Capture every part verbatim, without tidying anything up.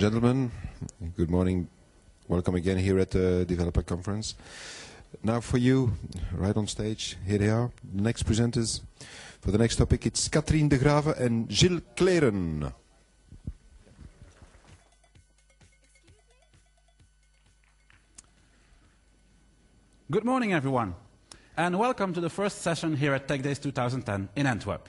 gentlemen, good morning. Welcome again here at the Developer Conference. Now for you, right on stage, here they are, the next presenters. For the next topic, it's Katrien de Grave and Gilles Kleren. Good morning, everyone, and welcome to the first session here at Tech Days two thousand ten in Antwerp.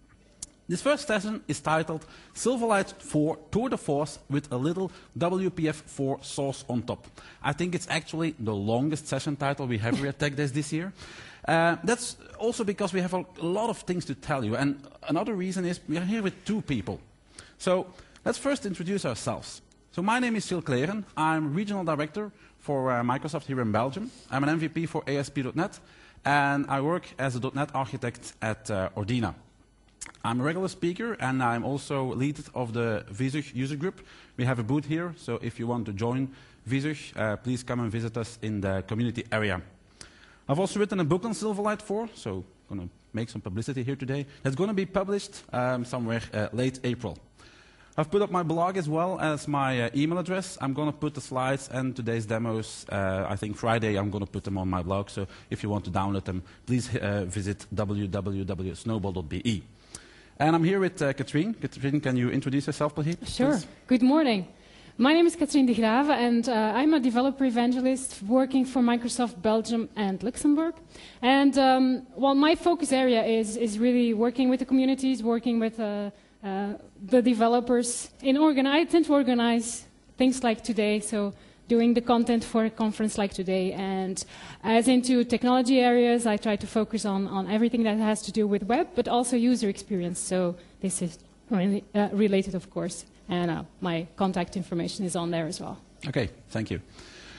This first session is titled Silverlight four Tour de Force with a little W P F four sauce on top. I think it's actually the longest session title we have here at Tech Days this year. Uh, that's also because we have a, a lot of things to tell you, and another reason is we are here with two people. So let's first introduce ourselves. So my name is Gilles Kleren. I'm Regional Director for uh, Microsoft here in Belgium. I'm an M V P for A S P dot net, and I work as a .NET architect at uh, Ordina. I'm a regular speaker, and I'm also lead of the Visuch user group. We have a booth here, so if you want to join Visuch, uh, please come and visit us in the community area. I've also written a book on Silverlight four, so I'm going to make some publicity here today. It's going to be published um, somewhere uh, late April. I've put up my blog as well as my uh, email address. I'm going to put the slides and today's demos, uh, I think Friday, I'm going to put them on my blog. So if you want to download them, please uh, visit w w w dot snowball dot b e. And I'm here with uh, Katrien. Katrien, can you introduce yourself, please? Sure. Good morning. My name is Katrien de Grave, and uh, I'm a developer evangelist working for Microsoft Belgium and Luxembourg. And um, well, my focus area is, is really working with the communities, working with uh, uh, the developers. In organ I tend to organize things like today, so doing the content for a conference like today. And as into technology areas, I try to focus on, on everything that has to do with web, but also user experience. So this is really, uh, related, of course. And uh, my contact information is on there as well. Okay, thank you.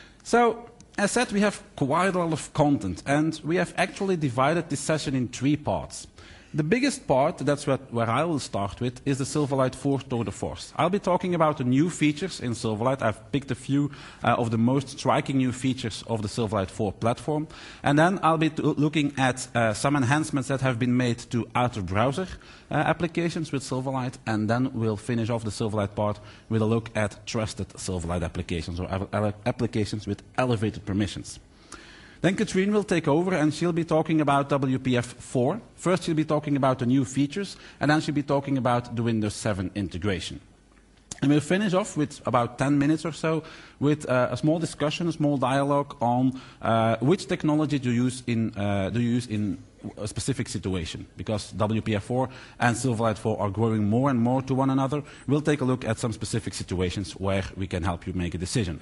So, as said, we have quite a lot of content, and we have actually divided this session in three parts. The biggest part, that's what, where I will start with, is the Silverlight four Tour de Force. I'll be talking about the new features in Silverlight. I've picked a few uh, of the most striking new features of the Silverlight four platform. And then I'll be looking at uh, some enhancements that have been made to out-of-browser uh, applications with Silverlight. And then we'll finish off the Silverlight part with a look at trusted Silverlight applications, or applications with elevated permissions. Then Katrien will take over, and she'll be talking about W P F four. First, she'll be talking about the new features, and then she'll be talking about the Windows seven integration. And we'll finish off with about ten minutes or so with uh, a small discussion, a small dialogue on uh, which technology do you use in, uh, do you use in a specific situation. Because W P F four and Silverlight four are growing more and more to one another. We'll take a look at some specific situations where we can help you make a decision.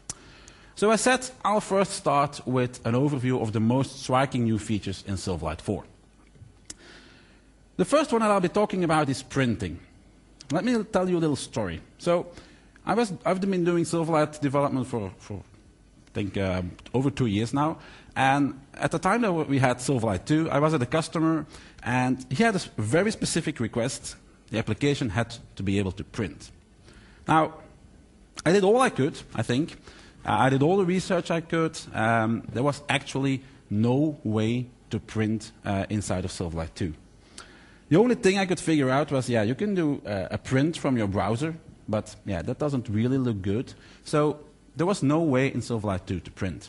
So as said, I'll first start with an overview of the most striking new features in Silverlight four. The first one that I'll be talking about is printing. Let me tell you a little story. So I was, I've been doing Silverlight development for, for I think, uh, over two years now. And at the time that we had Silverlight two, I was at a customer, and he had a very specific request. The application had to be able to print. Now, I did all I could, I think. Uh, I did all the research I could. Um, there was actually no way to print uh, inside of Silverlight two. The only thing I could figure out was, yeah, you can do uh, a print from your browser, but yeah, that doesn't really look good. So there was no way in Silverlight two to print.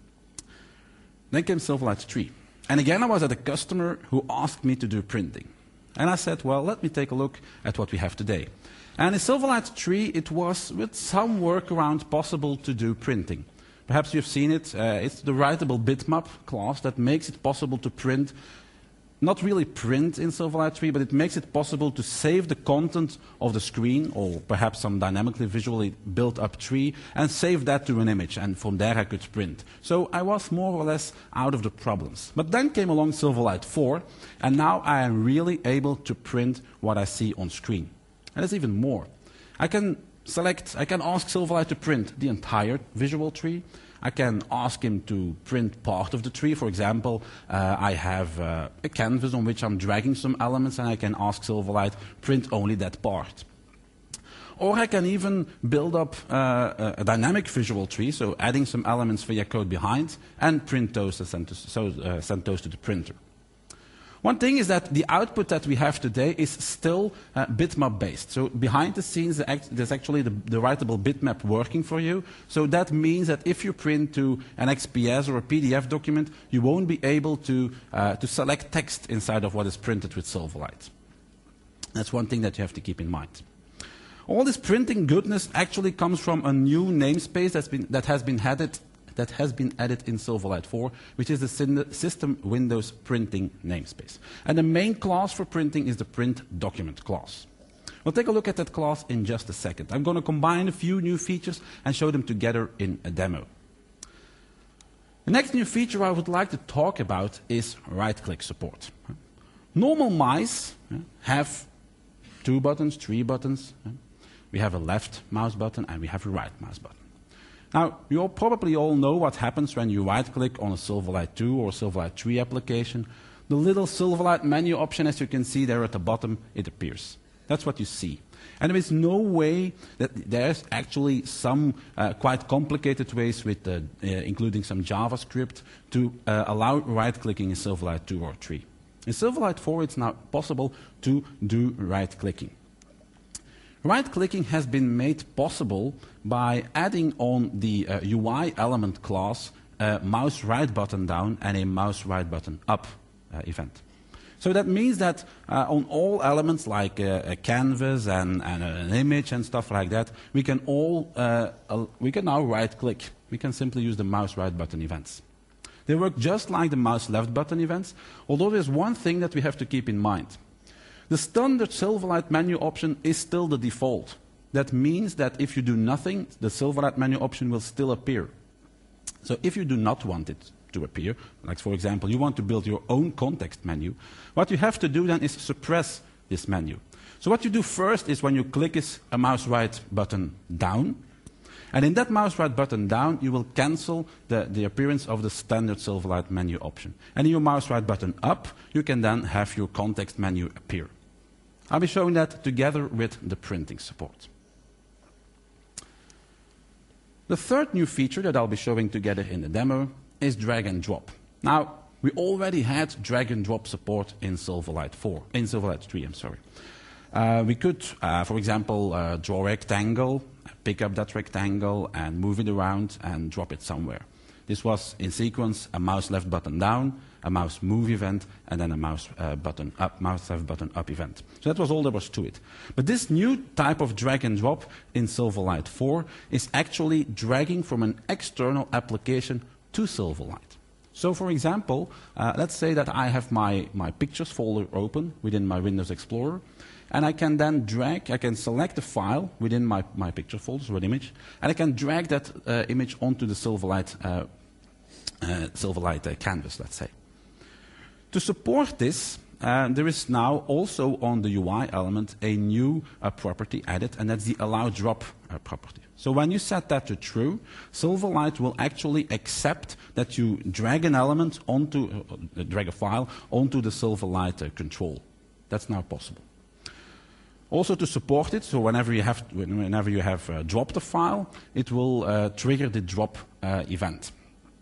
Then came Silverlight three. And again, I was at a customer who asked me to do printing. And I said, well, let me take a look at what we have today. And in Silverlight three, it was, with some workaround, possible to do printing. Perhaps you've seen it. Uh, it's the writable bitmap class that makes it possible to print, not really print in Silverlight three, but it makes it possible to save the content of the screen, or perhaps some dynamically visually built up tree, and save that to an image, and from there I could print. So I was more or less out of the problems. But then came along Silverlight four, and now I am really able to print what I see on screen. And there's even more. I can select, I can ask Silverlight to print the entire visual tree. I can ask him to print part of the tree. For example, uh, I have uh, a canvas on which I'm dragging some elements, and I can ask Silverlight print only that part. Or I can even build up uh, a dynamic visual tree, so adding some elements via code behind, and print those and send, to, so, uh, send those to the printer. One thing is that the output that we have today is still uh, bitmap based. So behind the scenes, there's actually the, the writable bitmap working for you. So that means that if you print to an X P S or a P D F document, you won't be able to, uh, to select text inside of what is printed with Silverlight. That's one thing that you have to keep in mind. All this printing goodness actually comes from a new namespace that's been, that has been added that has been added in Silverlight four, which is the System Windows Printing namespace. And the main class for printing is the print document class. We'll take a look at that class in just a second. I'm going to combine a few new features and show them together in a demo. The next new feature I would like to talk about is right-click support. Normal mice have two buttons, three buttons. We have a left mouse button and we have a right mouse button. Now, you all probably all know what happens when you right-click on a Silverlight two or Silverlight three application. The little Silverlight menu option, as you can see there at the bottom, it appears. That's what you see. And there is no way that there's actually some uh, quite complicated ways, with uh, uh, including some JavaScript, to uh, allow right-clicking in Silverlight two or three. In Silverlight four, it's now possible to do right-clicking. Right-clicking has been made possible by adding on the uh, U I element class a mouse right button down and a mouse right button up uh, event. So that means that uh, on all elements like uh, a canvas and, and an image and stuff like that, we can all uh, uh, we can now right-click. We can simply use the mouse right button events. They work just like the mouse left button events, although there's one thing that we have to keep in mind. The standard Silverlight menu option is still the default. That means that if you do nothing, the Silverlight menu option will still appear. So if you do not want it to appear, like for example, you want to build your own context menu, what you have to do then is suppress this menu. So what you do first is when you click is a mouse right button down, and in that mouse right button down, you will cancel the, the appearance of the standard Silverlight menu option. And in your mouse right button up, you can then have your context menu appear. I'll be showing that together with the printing support. The third new feature that I'll be showing together in the demo is drag and drop. Now, we already had drag and drop support in Silverlight four, in Silverlight three, I'm sorry. Uh, we could, uh, for example, uh, draw a rectangle, pick up that rectangle and move it around and drop it somewhere. This was in sequence a mouse left button down, a mouse move event, and then a mouse uh, button up, mouse left button up event. So that was all there was to it. But this new type of drag and drop in Silverlight four is actually dragging from an external application to Silverlight. So for example, uh, let's say that I have my, my pictures folder open within my Windows Explorer, and I can then drag, I can select a file within my, my picture folder or an image, and I can drag that uh, image onto the Silverlight, uh, uh, Silverlight uh, canvas, let's say. To support this, uh, there is now also on the U I element a new uh, property added, and that's the allow drop uh, property. So when you set that to true, Silverlight will actually accept that you drag an element onto, uh, drag a file onto the Silverlight uh, control. That's now possible. Also to support it, so whenever you have, whenever you have uh, dropped a file, it will uh, trigger the drop uh, event.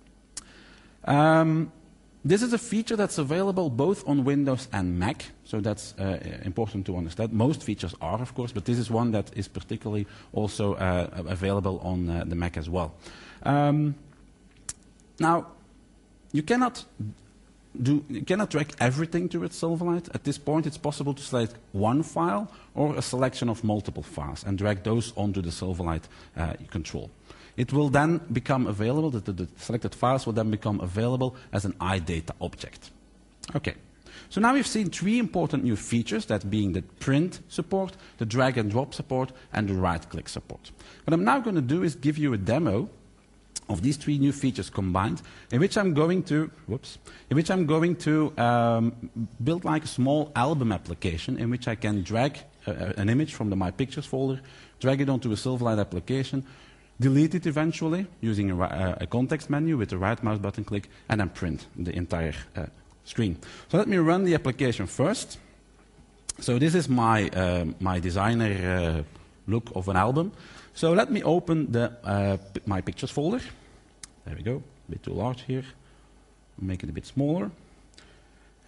Um, This is a feature that's available both on Windows and Mac, so that's uh, important to understand. Most features are, of course, but this is one that is particularly also uh, available on uh, the Mac as well. Um, now, you cannot do, you cannot drag everything to its Silverlight. At this point, it's possible to select one file or a selection of multiple files and drag those onto the Silverlight uh, control. It will then become available, the, the, the selected files will then become available as an iData object. Okay, so now we've seen three important new features, that being the print support, the drag and drop support, and the right-click support. What I'm now going to do is give you a demo of these three new features combined, in which I'm going to, whoops, in which I'm going to um, build like a small album application in which I can drag uh, an image from the My Pictures folder, drag it onto a Silverlight application, delete it eventually using a, a context menu with the right mouse button click, and then print the entire uh, screen. So let me run the application first. So this is my, uh, my designer uh, look of an album. So let me open the uh, My Pictures folder. There we go, a bit too large here. Make it a bit smaller.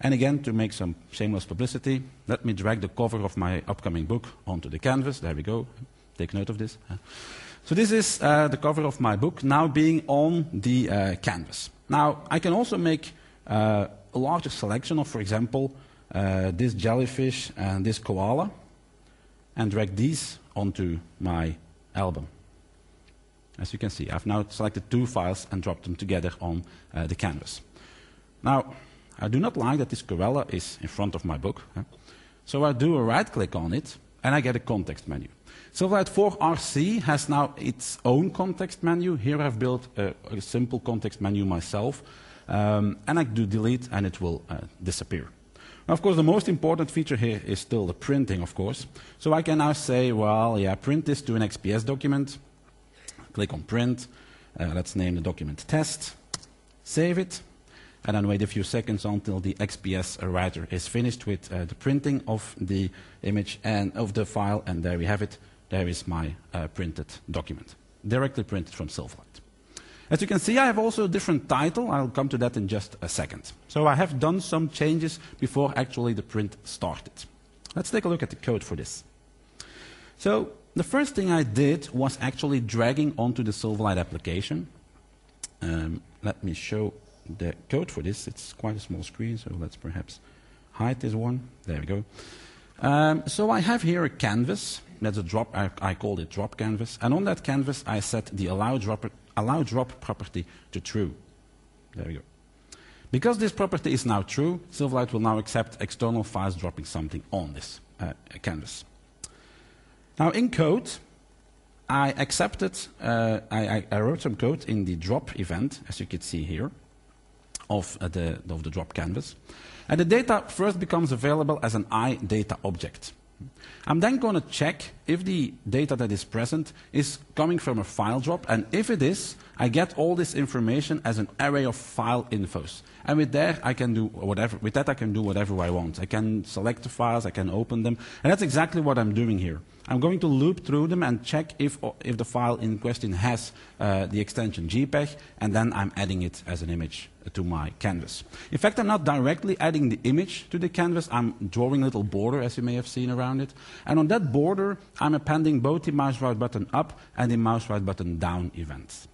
And again, to make some shameless publicity, let me drag the cover of my upcoming book onto the canvas. There we go. Take note of this. So this is uh, the cover of my book now being on the uh, canvas. Now, I can also make uh, a larger selection of, for example, uh, this jellyfish and this koala, and drag these onto my album. As you can see, I've now selected two files and dropped them together on uh, the canvas. Now, I do not like that this koala is in front of my book, huh? So I do a right-click on it, and I get a context menu. Silverlight four R C has now its own context menu. Here I've built a, a simple context menu myself, um, and I do delete, and it will uh, disappear. Now, of course, the most important feature here is still the printing, of course. So I can now say, well, yeah, print this to an X P S document. Click on print. Uh, let's name the document test. Save it. And then wait a few seconds until the X P S writer is finished with uh, the printing of the image and of the file. And there we have it. There is my uh, printed document, directly printed from Silverlight. As you can see, I have also a different title. I'll come to that in just a second. So I have done some changes before actually the print started. Let's take a look at the code for this. So the first thing I did was actually dragging onto the Silverlight application. Um, let me show the code for this. It's quite a small screen, so let's perhaps hide this one. There we go. Um, so I have here a canvas. That's a drop. I, I called it drop canvas. And on that canvas, I set the allow drop, allow drop property to true. There we go. Because this property is now true, Silverlight will now accept external files dropping something on this uh, canvas. Now in code, I accepted, uh, I, I wrote some code in the drop event, as you can see here, of, uh, the, of the drop canvas. And the data first becomes available as an iData object. I'm then going to check if the data that is present is coming from a file drop, and if it is, I get all this information as an array of file infos. And with that, I can do whatever. With that, I can do whatever I want. I can select the files, I can open them, and that's exactly what I'm doing here. I'm going to loop through them and check if if the file in question has uh, the extension JPEG, and then I'm adding it as an image to my canvas. In fact, I'm not directly adding the image to the canvas. I'm drawing a little border, as you may have seen around it. And on that border, I'm appending both the mouse right button up and the mouse right button down events.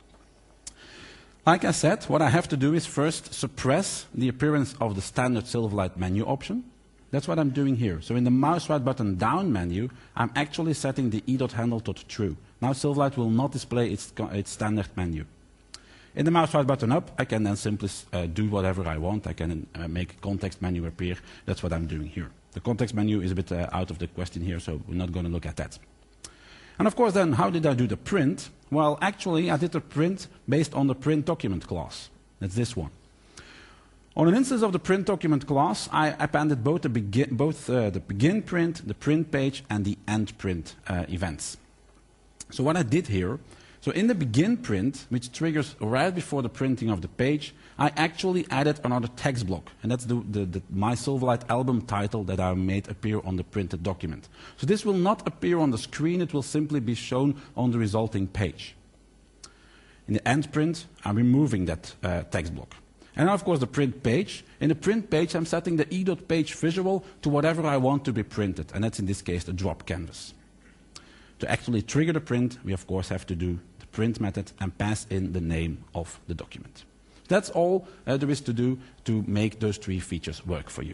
Like I said, what I have to do is first suppress the appearance of the standard Silverlight menu option. That's what I'm doing here. So in the mouse right button down menu, I'm actually setting the e.handle to true. Now Silverlight will not display its, its standard menu. In the mouse right button up, I can then simply uh, do whatever I want. I can uh, make a context menu appear. That's what I'm doing here. The context menu is a bit uh, out of the question here, so we're not going to look at that. And of course then, how did I do the print? Well, actually, I did the print based on the print document class. That's this one. On an instance of the print document class, I appended both the begin, both, uh, the begin print, the print page, and the end print uh, events. So what I did here, so in the begin print, which triggers right before the printing of the page, I actually added another text block. And that's the, the, the My Silverlight album title that I made appear on the printed document. So this will not appear on the screen, it will simply be shown on the resulting page. In the end print, I'm removing that uh, text block. And now, of course, the print page. In the print page, I'm setting the e.page visual to whatever I want to be printed. And that's, in this case, the drop canvas. To actually trigger the print, we, of course, have to do the print method and pass in the name of the document. That's all uh, there is to do to make those three features work for you.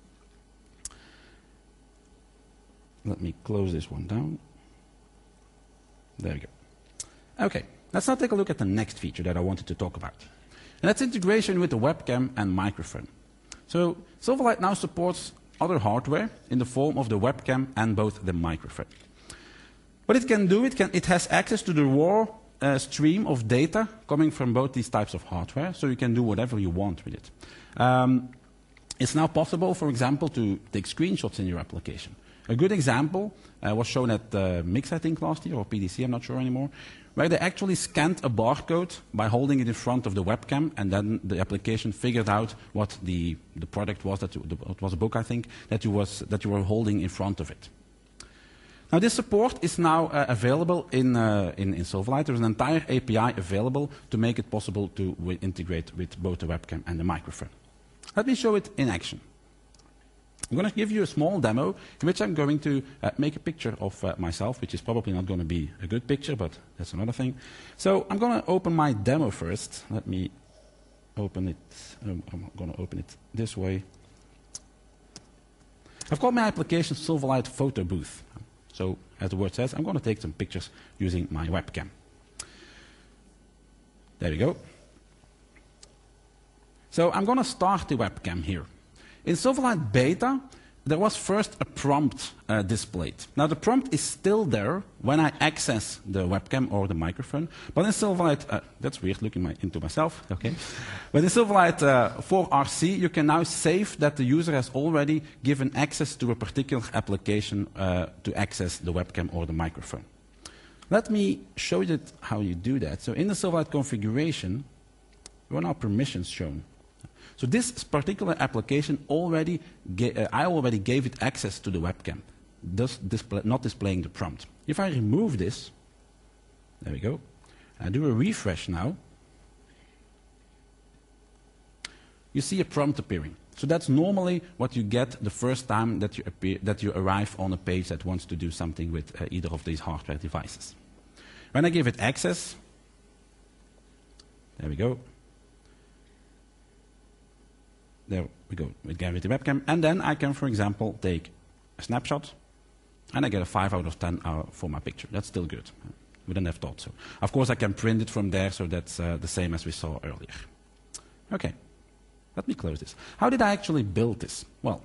Let me close this one down. There we go. Okay, let's now take a look at the next feature that I wanted to talk about. And that's integration with the webcam and microphone. So Silverlight now supports other hardware in the form of the webcam and both the microphone. What it can do, it, can, it has access to the raw uh, stream of data coming from both these types of hardware, so you can do whatever you want with it. Um, it's now possible, for example, to take screenshots in your application. A good example uh, was shown at uh, Mix, I think, last year, or P D C, I'm not sure anymore, where they actually scanned a barcode by holding it in front of the webcam, and then the application figured out what the, the product was, that you, the, it was a book, I think, that you, was, that you were holding in front of it. Now, this support is now uh, available in, uh, in, in Silverlight. There's an entire A P I available to make it possible to w integrate with both the webcam and the microphone. Let me show it in action. I'm going to give you a small demo in which I'm going to uh, make a picture of uh, myself, which is probably not going to be a good picture, but that's another thing. So I'm going to open my demo first. Let me open it. Um, I'm going to open it this way. I've got my application Silverlight Photo Booth. So as the word says, I'm going to take some pictures using my webcam. There we go. So I'm going to start the webcam here. In Silverlight Beta, there was first a prompt uh, displayed. Now the prompt is still there when I access the webcam or the microphone, but in Silverlight, uh, that's weird looking my, into myself, okay. But in Silverlight uh, four R C, you can now save that the user has already given access to a particular application uh, to access the webcam or the microphone. Let me show you how you do that. So in the Silverlight configuration, there are now permissions shown. So this particular application already, uh, I already gave it access to the webcam, thus display, not displaying the prompt. If I remove this, there we go, I do a refresh now, you see a prompt appearing. So that's normally what you get the first time that you, appear, that you arrive on a page that wants to do something with uh, either of these hardware devices. When I give it access, there we go. There we go, we get with the webcam, and then I can, for example, take a snapshot, and I get a five out of ten uh, for my picture. That's still good. Wouldn't have thought so. Of course, I can print it from there, so that's uh, the same as we saw earlier. Okay, let me close this. How did I actually build this? Well,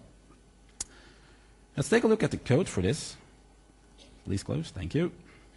let's take a look at the code for this. Please close, thank you.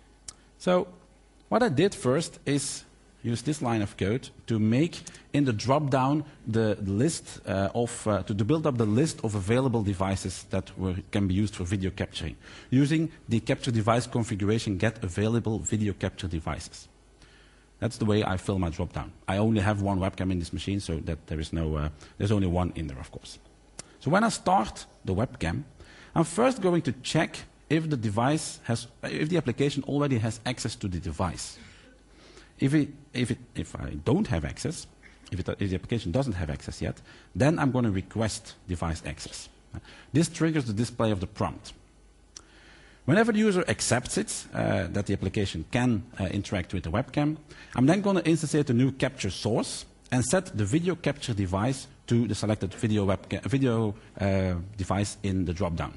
So, what I did first is use this line of code to make in the drop-down the list uh, of, uh, to, to build up the list of available devices that were, can be used for video capturing, using the capture device configuration get available video capture devices. That's the way I fill my drop-down. I only have one webcam in this machine, so that there is no, uh, there's only one in there, of course. So when I start the webcam, I'm first going to check if the device has, if the application already has access to the device. If, it, if, it, if I don't have access, if, it, if the application doesn't have access yet, then I'm going to request device access. This triggers the display of the prompt. Whenever the user accepts it, uh, that the application can uh, interact with the webcam, I'm then going to instantiate a new capture source and set the video capture device to the selected video, webcam, video uh, device in the drop-down.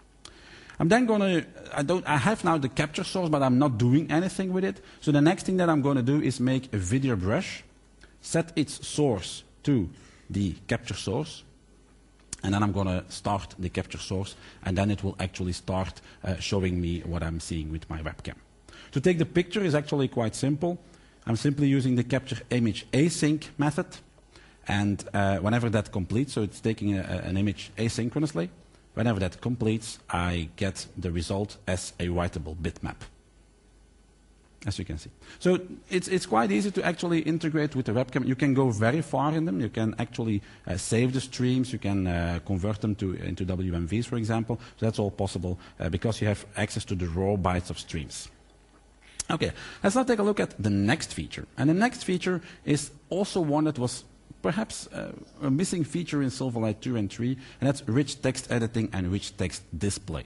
I'm then going to, I, don't, I have now the capture source, but I'm not doing anything with it. So the next thing that I'm going to do is make a video brush, set its source to the capture source, and then I'm going to start the capture source, and then it will actually start uh, showing me what I'm seeing with my webcam. To take the picture is actually quite simple. I'm simply using the capture image async method, and uh, whenever that completes, so it's taking a, a, an image asynchronously, whenever that completes, I get the result as a writable bitmap, as you can see. So it's, it's quite easy to actually integrate with the webcam. You can go very far in them. You can actually uh, save the streams. You can uh, convert them to, into W M Vs, for example. So that's all possible uh, because you have access to the raw bytes of streams. Okay, let's now take a look at the next feature. And the next feature is also one that was perhaps uh, a missing feature in Silverlight two and three, and that's rich text editing and rich text display.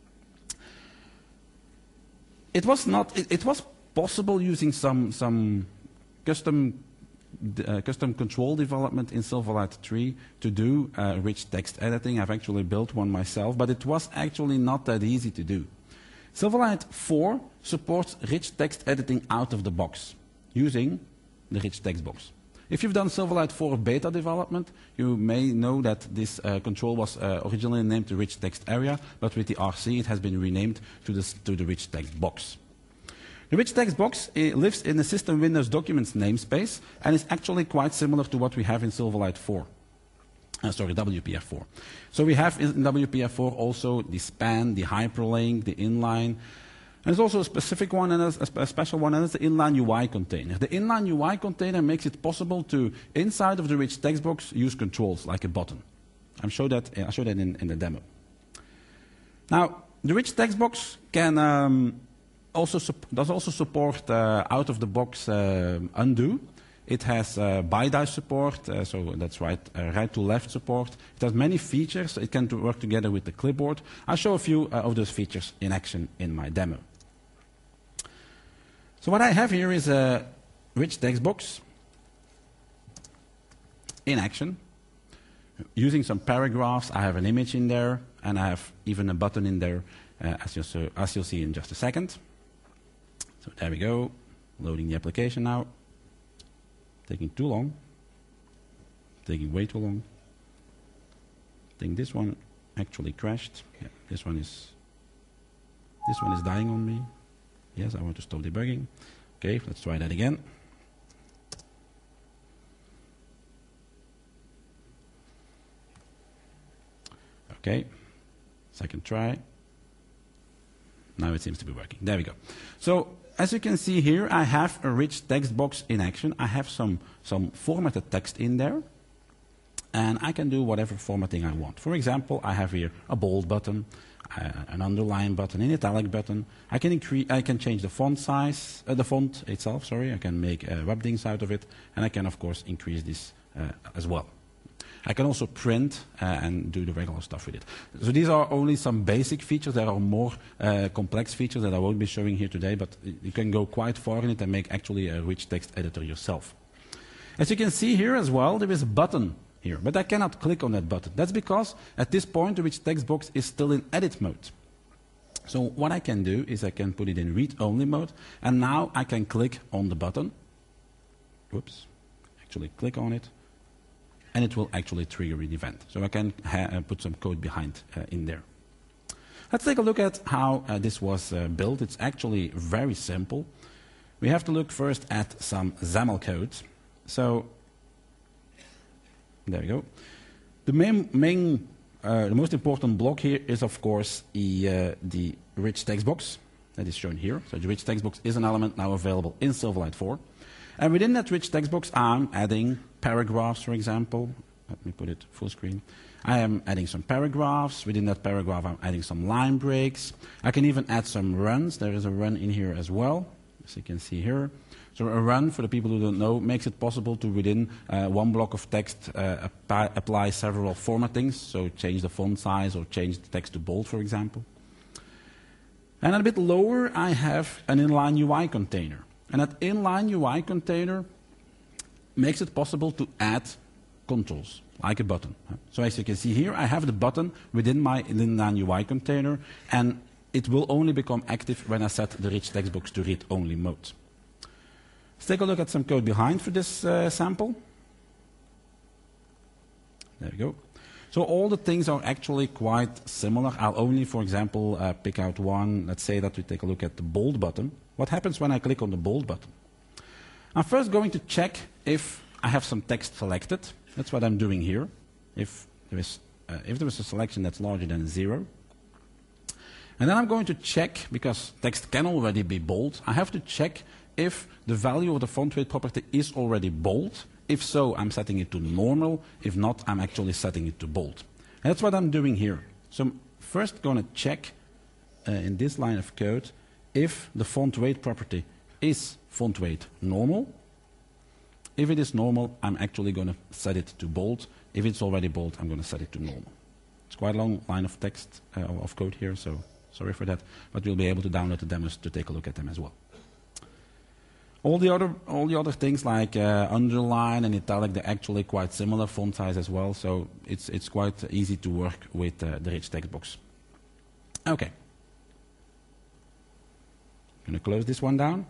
It was not, it, it was possible using some, some custom, uh, custom control development in Silverlight three to do uh, rich text editing. I've actually built one myself, but it was actually not that easy to do. Silverlight four supports rich text editing out of the box using the rich text box. If you've done Silverlight four beta development, you may know that this uh, control was uh, originally named the rich text area, but with the R C it has been renamed to, this, to the rich text box. The rich text box uh, lives in the System Windows Documents namespace and is actually quite similar to what we have in Silverlight four. Uh, sorry, W P F four. So we have in W P F four also the span, the hyperlink, the inline. And there's also a specific one, and a, a special one, and that's the inline U I container. The inline U I container makes it possible to, inside of the rich text box, use controls like a button. I'll show that, I'll show that in, in the demo. Now, the rich text box can um, also does also support uh, out-of-the-box uh, undo. It has uh, BiDi support, uh, so that's right, uh, right to left support. It has many features. It can do work together with the clipboard. I'll show a few uh, of those features in action in my demo. So what I have here is a rich text box in action. Using some paragraphs, I have an image in there, and I have even a button in there, uh, as, you'll so, as you'll see in just a second. So there we go, loading the application now. Taking too long, taking way too long. I think this one actually crashed. Yeah, this one is, this one is dying on me. Yes, I want to stop debugging. Okay, let's try that again. Okay, second try. Now it seems to be working. There we go. So, as you can see here, I have a rich text box in action. I have some, some formatted text in there. And I can do whatever formatting I want. For example, I have here a bold button, uh, an underline button, an italic button. I can, increase, I can change the font size, uh, the font itself, sorry. I can make uh, webdings out of it. And I can, of course, increase this uh, as well. I can also print uh, and do the regular stuff with it. So these are only some basic features. There are more uh, complex features that I won't be showing here today, but you can go quite far in it and make actually a rich text editor yourself. As you can see here as well, there is a button here, but I cannot click on that button. That's because at this point the rich text box is still in edit mode. So what I can do is I can put it in read-only mode, and now I can click on the button. Whoops, actually click on it. And it will actually trigger an event. So I can ha uh, put some code behind uh, in there. Let's take a look at how uh, this was uh, built. It's actually very simple. We have to look first at some XAML code. So there we go. The main, main uh, the most important block here is, of course, the, uh, the rich text box that is shown here. So the rich text box is an element now available in Silverlight four. And within that rich text box, I'm adding paragraphs, for example. Let me put it full screen. I am adding some paragraphs. Within that paragraph, I'm adding some line breaks. I can even add some runs. There is a run in here as well, as you can see here. So a run, for the people who don't know, makes it possible to, within uh, one block of text, uh, apply, apply several formattings. So change the font size or change the text to bold, for example. And a bit lower, I have an inline U I container. And that inline U I container makes it possible to add controls, like a button. So as you can see here, I have the button within my inline U I container, and it will only become active when I set the rich text box to read-only mode. Let's take a look at some code behind for this uh, sample. There we go. So all the things are actually quite similar. I'll only, for example, uh, pick out one. Let's say that we take a look at the bold button. What happens when I click on the bold button? I'm first going to check if I have some text selected. That's what I'm doing here. If there is, uh, if there is a selection that's larger than zero. And then I'm going to check, because text can already be bold, I have to check if the value of the font weight property is already bold. If so, I'm setting it to normal. If not, I'm actually setting it to bold. And that's what I'm doing here. So I'm first going to check uh, in this line of code if the font weight property is font weight normal. If it is normal, I'm actually going to set it to bold. If it's already bold, I'm going to set it to normal. It's quite a long line of text, uh, of code here, so sorry for that. But we'll be able to download the demos to take a look at them as well. All the other, all the other things like uh, underline and italic, they're actually quite similar font size as well, so it's, it's quite easy to work with uh, the rich text box. Okay. I'm going to close this one down.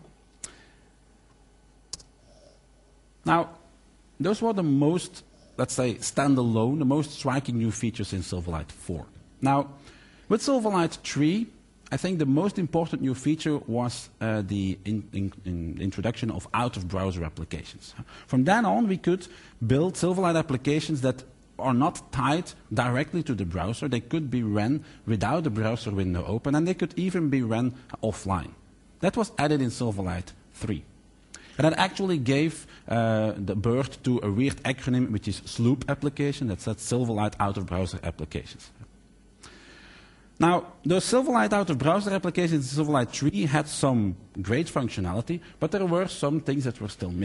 Now, those were the most, let's say, standalone, the most striking new features in Silverlight four. Now, with Silverlight three, I think the most important new feature was uh, the in, in, in introduction of out-of-browser applications. From then on, we could build Silverlight applications that are not tied directly to the browser. They could be run without the browser window open, and they could even be run offline. That was added in Silverlight three. And that actually gave uh, the birth to a weird acronym, which is SLOOP application, that says Silverlight out-of-browser applications. Now, those Silverlight out-of-browser applications in Silverlight three had some great functionality, but there were some things that were still missing.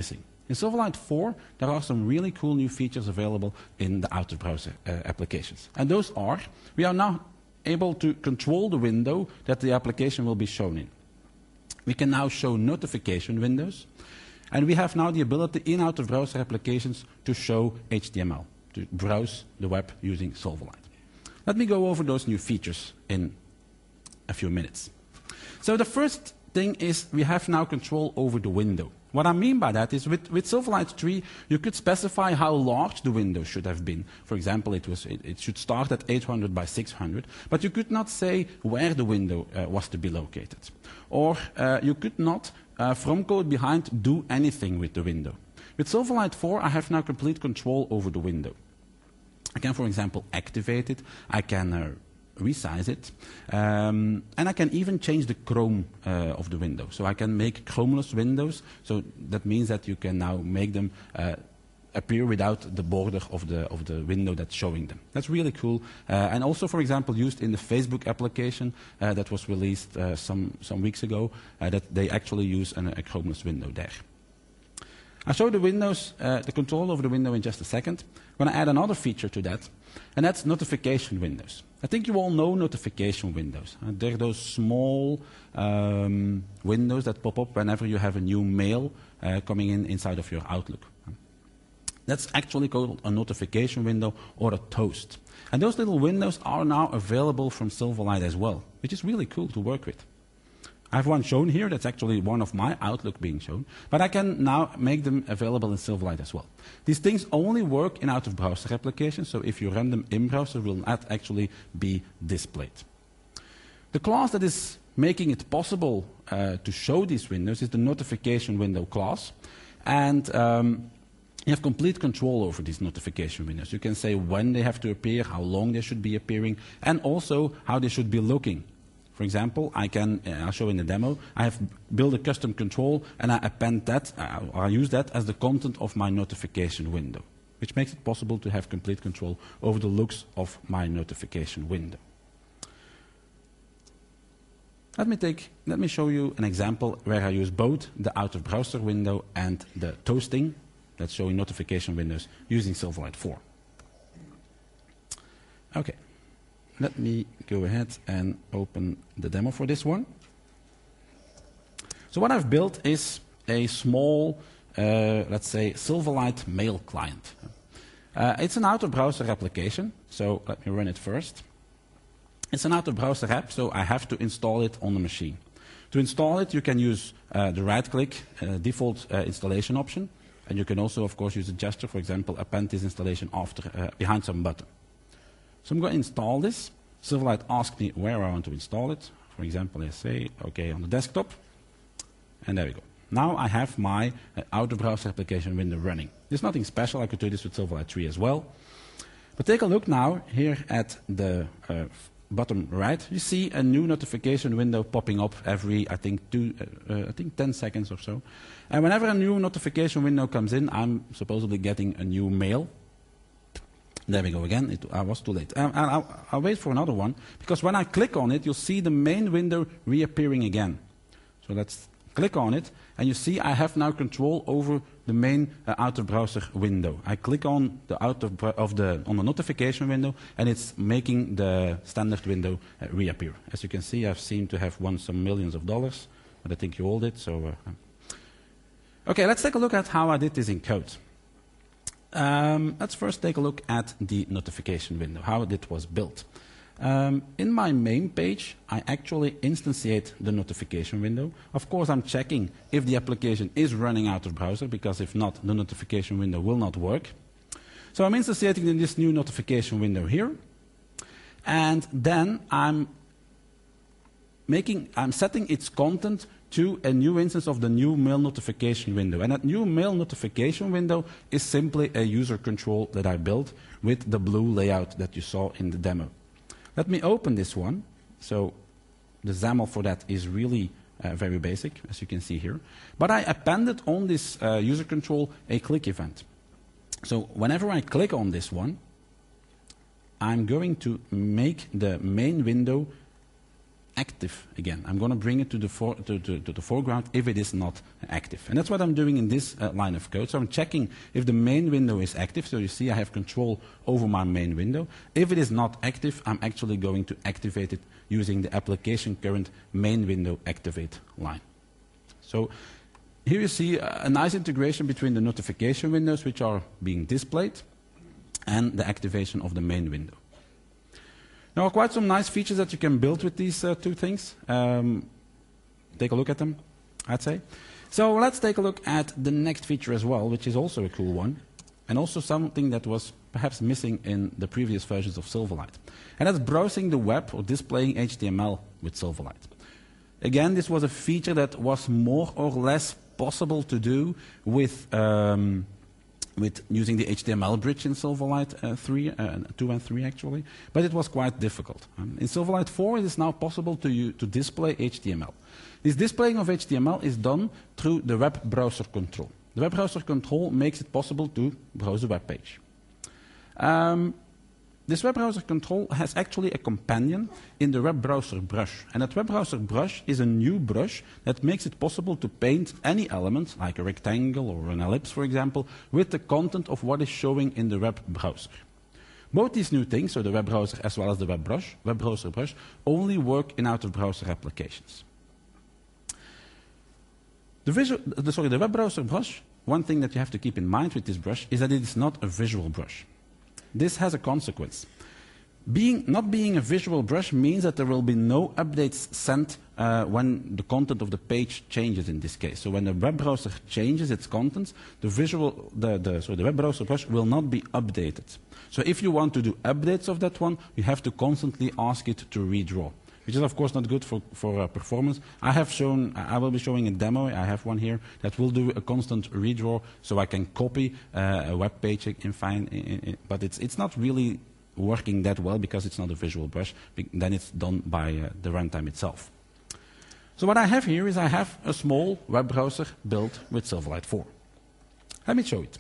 In Silverlight four, there are some really cool new features available in the out-of-browser uh, applications. And those are, we are now able to control the window that the application will be shown in. We can now show notification windows, and we have now the ability in out-of-browser applications to show H T M L, to browse the web using Silverlight. Let me go over those new features in a few minutes. So the first thing is we have now control over the window. What I mean by that is with, with Silverlight three, you could specify how large the window should have been. For example, it, was, it, it should start at eight hundred by six hundred, but you could not say where the window uh, was to be located. Or uh, you could not, uh, from code behind, do anything with the window. With Silverlight four, I have now complete control over the window. I can, for example, activate it. I can uh, resize it, um, and I can even change the Chrome uh, of the window. So I can make Chromeless windows, so that means that you can now make them uh, appear without the border of the, of the window that's showing them. That's really cool, uh, and also, for example, used in the Facebook application uh, that was released uh, some, some weeks ago, uh, that they actually use an, a Chromeless window there. I'll show the windows, uh, the control over the window in just a second. I'm going to add another feature to that, and that's notification windows. I think you all know notification windows. Uh, they're those small um, windows that pop up whenever you have a new mail uh, coming in inside of your Outlook. That's actually called a notification window or a toast. And those little windows are now available from Silverlight as well, which is really cool to work with. I have one shown here. That's actually one of my Outlook being shown. But I can now make them available in Silverlight as well. These things only work in out-of-browser applications, so if you run them in browser, will not actually be displayed. The class that is making it possible uh, to show these windows is the notification window class. And um, you have complete control over these notification windows. You can say when they have to appear, how long they should be appearing, and also how they should be looking. For example, I can, uh, I'll show in the demo, I have built a custom control and I append that, uh, or I use that as the content of my notification window, which makes it possible to have complete control over the looks of my notification window. Let me, take, let me show you an example where I use both the out-of-browser window and the toasting, that's showing notification windows, using Silverlight four. Okay. Let me go ahead and open the demo for this one. So what I've built is a small, uh, let's say, Silverlight mail client. Uh, it's an out-of-browser application, so let me run it first. It's an out-of-browser app, so I have to install it on the machine. To install it, you can use uh, the right-click uh, default uh, installation option, and you can also, of course, use a gesture, for example, append this installation after, uh, behind some button. So I'm going to install this. Silverlight asks me where I want to install it. For example, I say, OK, on the desktop. And there we go. Now I have my uh, out-of-browser application window running. There's nothing special. I could do this with Silverlight three as well. But take a look now here at the uh, bottom right. You see a new notification window popping up every, I think, two, uh, uh, I think ten seconds or so. And whenever a new notification window comes in, I'm supposedly getting a new mail. There we go again. It, I was too late. Um, I'll, I'll wait for another one, because when I click on it, you'll see the main window reappearing again. So let's click on it, and you see I have now control over the main uh, out-of-browser window. I click on the out of, of the on the notification window, and it's making the standard window uh, reappear. As you can see, I've seemed to have won some millions of dollars, but I think you all did. So, uh, okay, let's take a look at how I did this in code. Um, let's first take a look at the notification window, how it was built. Um, in my main page, I actually instantiate the notification window. Of course, I'm checking if the application is running out of browser, because if not, the notification window will not work. So I'm instantiating in this new notification window here. And then I'm making, I'm setting its content to a new instance of the new mail notification window. And that new mail notification window is simply a user control that I built with the blue layout that you saw in the demo. Let me open this one. So the XAML for that is really uh, very basic, as you can see here. But I appended on this uh, user control a click event. So whenever I click on this one, I'm going to make the main window active again. I'm going to bring it to the, for, to, to, to the foreground if it is not active. And that's what I'm doing in this uh, line of code. So I'm checking if the main window is active. So you see I have control over my main window. If it is not active, I'm actually going to activate it using the application current main window activate line. So here you see a, a nice integration between the notification windows which are being displayed and the activation of the main window. Now, quite some nice features that you can build with these uh, two things. Um, take a look at them, I'd say. So let's take a look at the next feature as well, which is also a cool one, and also something that was perhaps missing in the previous versions of Silverlight. And that's browsing the web or displaying H T M L with Silverlight. Again, this was a feature that was more or less possible to do with um, with using the H T M L bridge in Silverlight uh, three, uh, two and three actually, but it was quite difficult. Um, in Silverlight four, it is now possible to, use, to display H T M L. This displaying of H T M L is done through the web browser control. The web browser control makes it possible to browse a web page. Um, This web browser control has actually a companion in the web browser brush. And that web browser brush is a new brush that makes it possible to paint any element, like a rectangle or an ellipse, for example, with the content of what is showing in the web browser. Both these new things, so the web browser as well as the web brush, web browser brush, only work in out-of-browser applications. The, visual, the, sorry, the web browser brush, one thing that you have to keep in mind with this brush is that it is not a visual brush. This has a consequence. Being, not being a visual brush means that there will be no updates sent uh, when the content of the page changes in this case. So when the web browser changes its contents, the, visual, the, the, sorry, the web browser brush will not be updated. So if you want to do updates of that one, you have to constantly ask it to redraw, which is of course not good for, for uh, performance. I have shown, I will be showing a demo, I have one here, that will do a constant redraw, so I can copy uh, a web page in fine, in, in, but it's, it's not really working that well because it's not a visual brush, then it's done by uh, the runtime itself. So what I have here is I have a small web browser built with Silverlight four. Let me show it.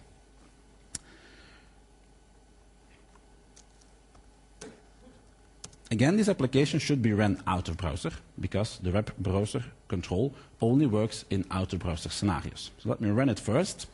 Again, this application should be run out of browser because the web browser control only works in out of browser scenarios. So let me run it first.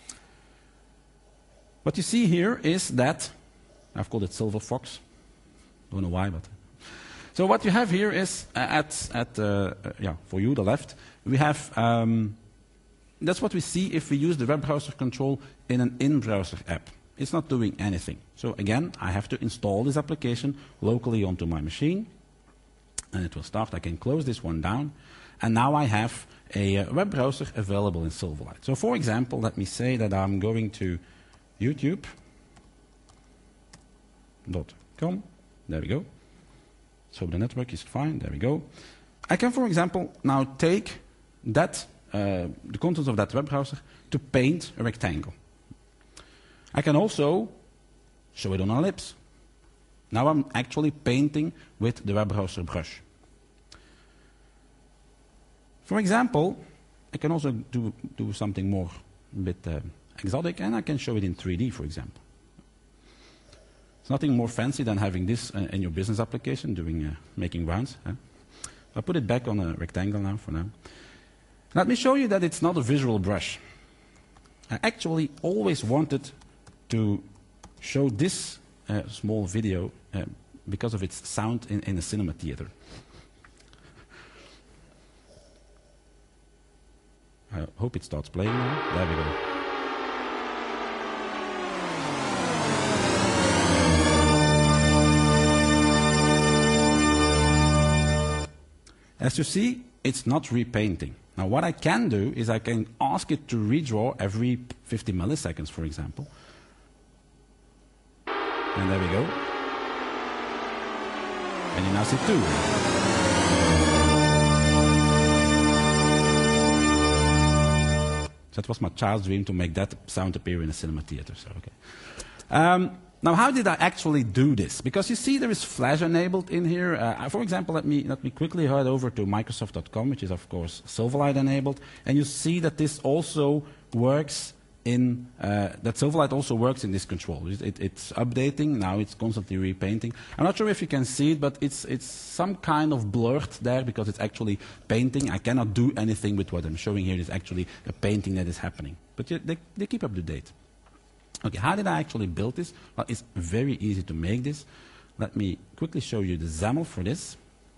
What you see here is that, I've called it Silver Fox, don't know why, but. So what you have here is uh, at, at uh, uh, yeah, for you, the left, we have, um, that's what we see if we use the web browser control in an in-browser app. It's not doing anything. So again, I have to install this application locally onto my machine, and it will start. I can close this one down, and now I have a uh, web browser available in Silverlight. So for example, let me say that I'm going to YouTube dot com. There we go. So the network is fine. There we go. I can, for example, now take that, uh, the contents of that web browser to paint a rectangle. I can also show it on an ellipse. Now I'm actually painting with the web browser brush. For example, I can also do, do something more a bit uh, exotic, and I can show it in three D, for example. It's nothing more fancy than having this uh, in your business application, doing uh, making rounds. Huh? I'll put it back on a rectangle now for now. Let me show you that it's not a visual brush. I actually always wanted to show this uh, small video uh, because of its sound in, in a cinema theater. I hope it starts playing now. There we go. As you see, it's not repainting. Now what I can do is I can ask it to redraw every fifty milliseconds, for example. And there we go. And you now see two. That was my child's dream, to make that sound appear in a cinema theater. So, okay. Um, now, how did I actually do this? Because you see there is Flash enabled in here. Uh, for example, let me, let me quickly head over to Microsoft dot com, which is, of course, Silverlight enabled. And you see that this also works in uh, that Silverlight also works in this control. It, it, it's updating now; it's constantly repainting. I'm not sure if you can see it, but it's it's some kind of blurred there because it's actually painting. I cannot do anything with what I'm showing here. It's actually a painting that is happening. But yeah, they they keep up to date. Okay, how did I actually build this? Well, it's very easy to make this. Let me quickly show you the XAML for this.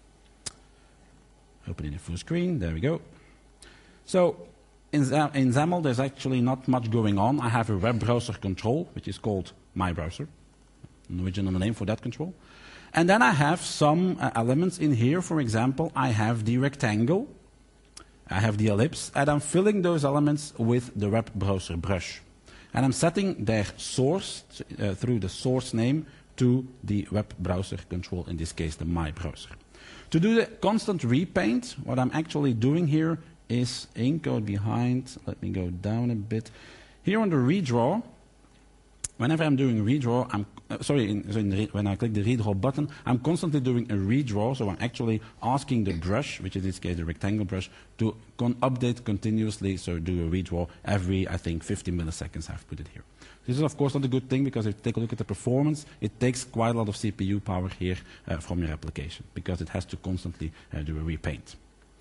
Open it in full screen. There we go. So. In, in XAML, there's actually not much going on. I have a web browser control, which is called my browser, an original name for that control. And then I have some uh, elements in here. For example, I have the rectangle, I have the ellipse, and I'm filling those elements with the web browser brush. And I'm setting their source uh, through the source name to the web browser control, in this case, the my browser. To do the constant repaint, what I'm actually doing here is in code behind. Let me go down a bit. Here on the redraw, whenever I'm doing a redraw, I'm uh, sorry, in, so in the, when I click the redraw button, I'm constantly doing a redraw. So I'm actually asking the brush, which in this case the rectangle brush, to con update continuously. So do a redraw every, I think, fifty milliseconds. I've put it here. This is of course not a good thing because if you take a look at the performance, it takes quite a lot of C P U power here uh, from your application because it has to constantly uh, do a repaint.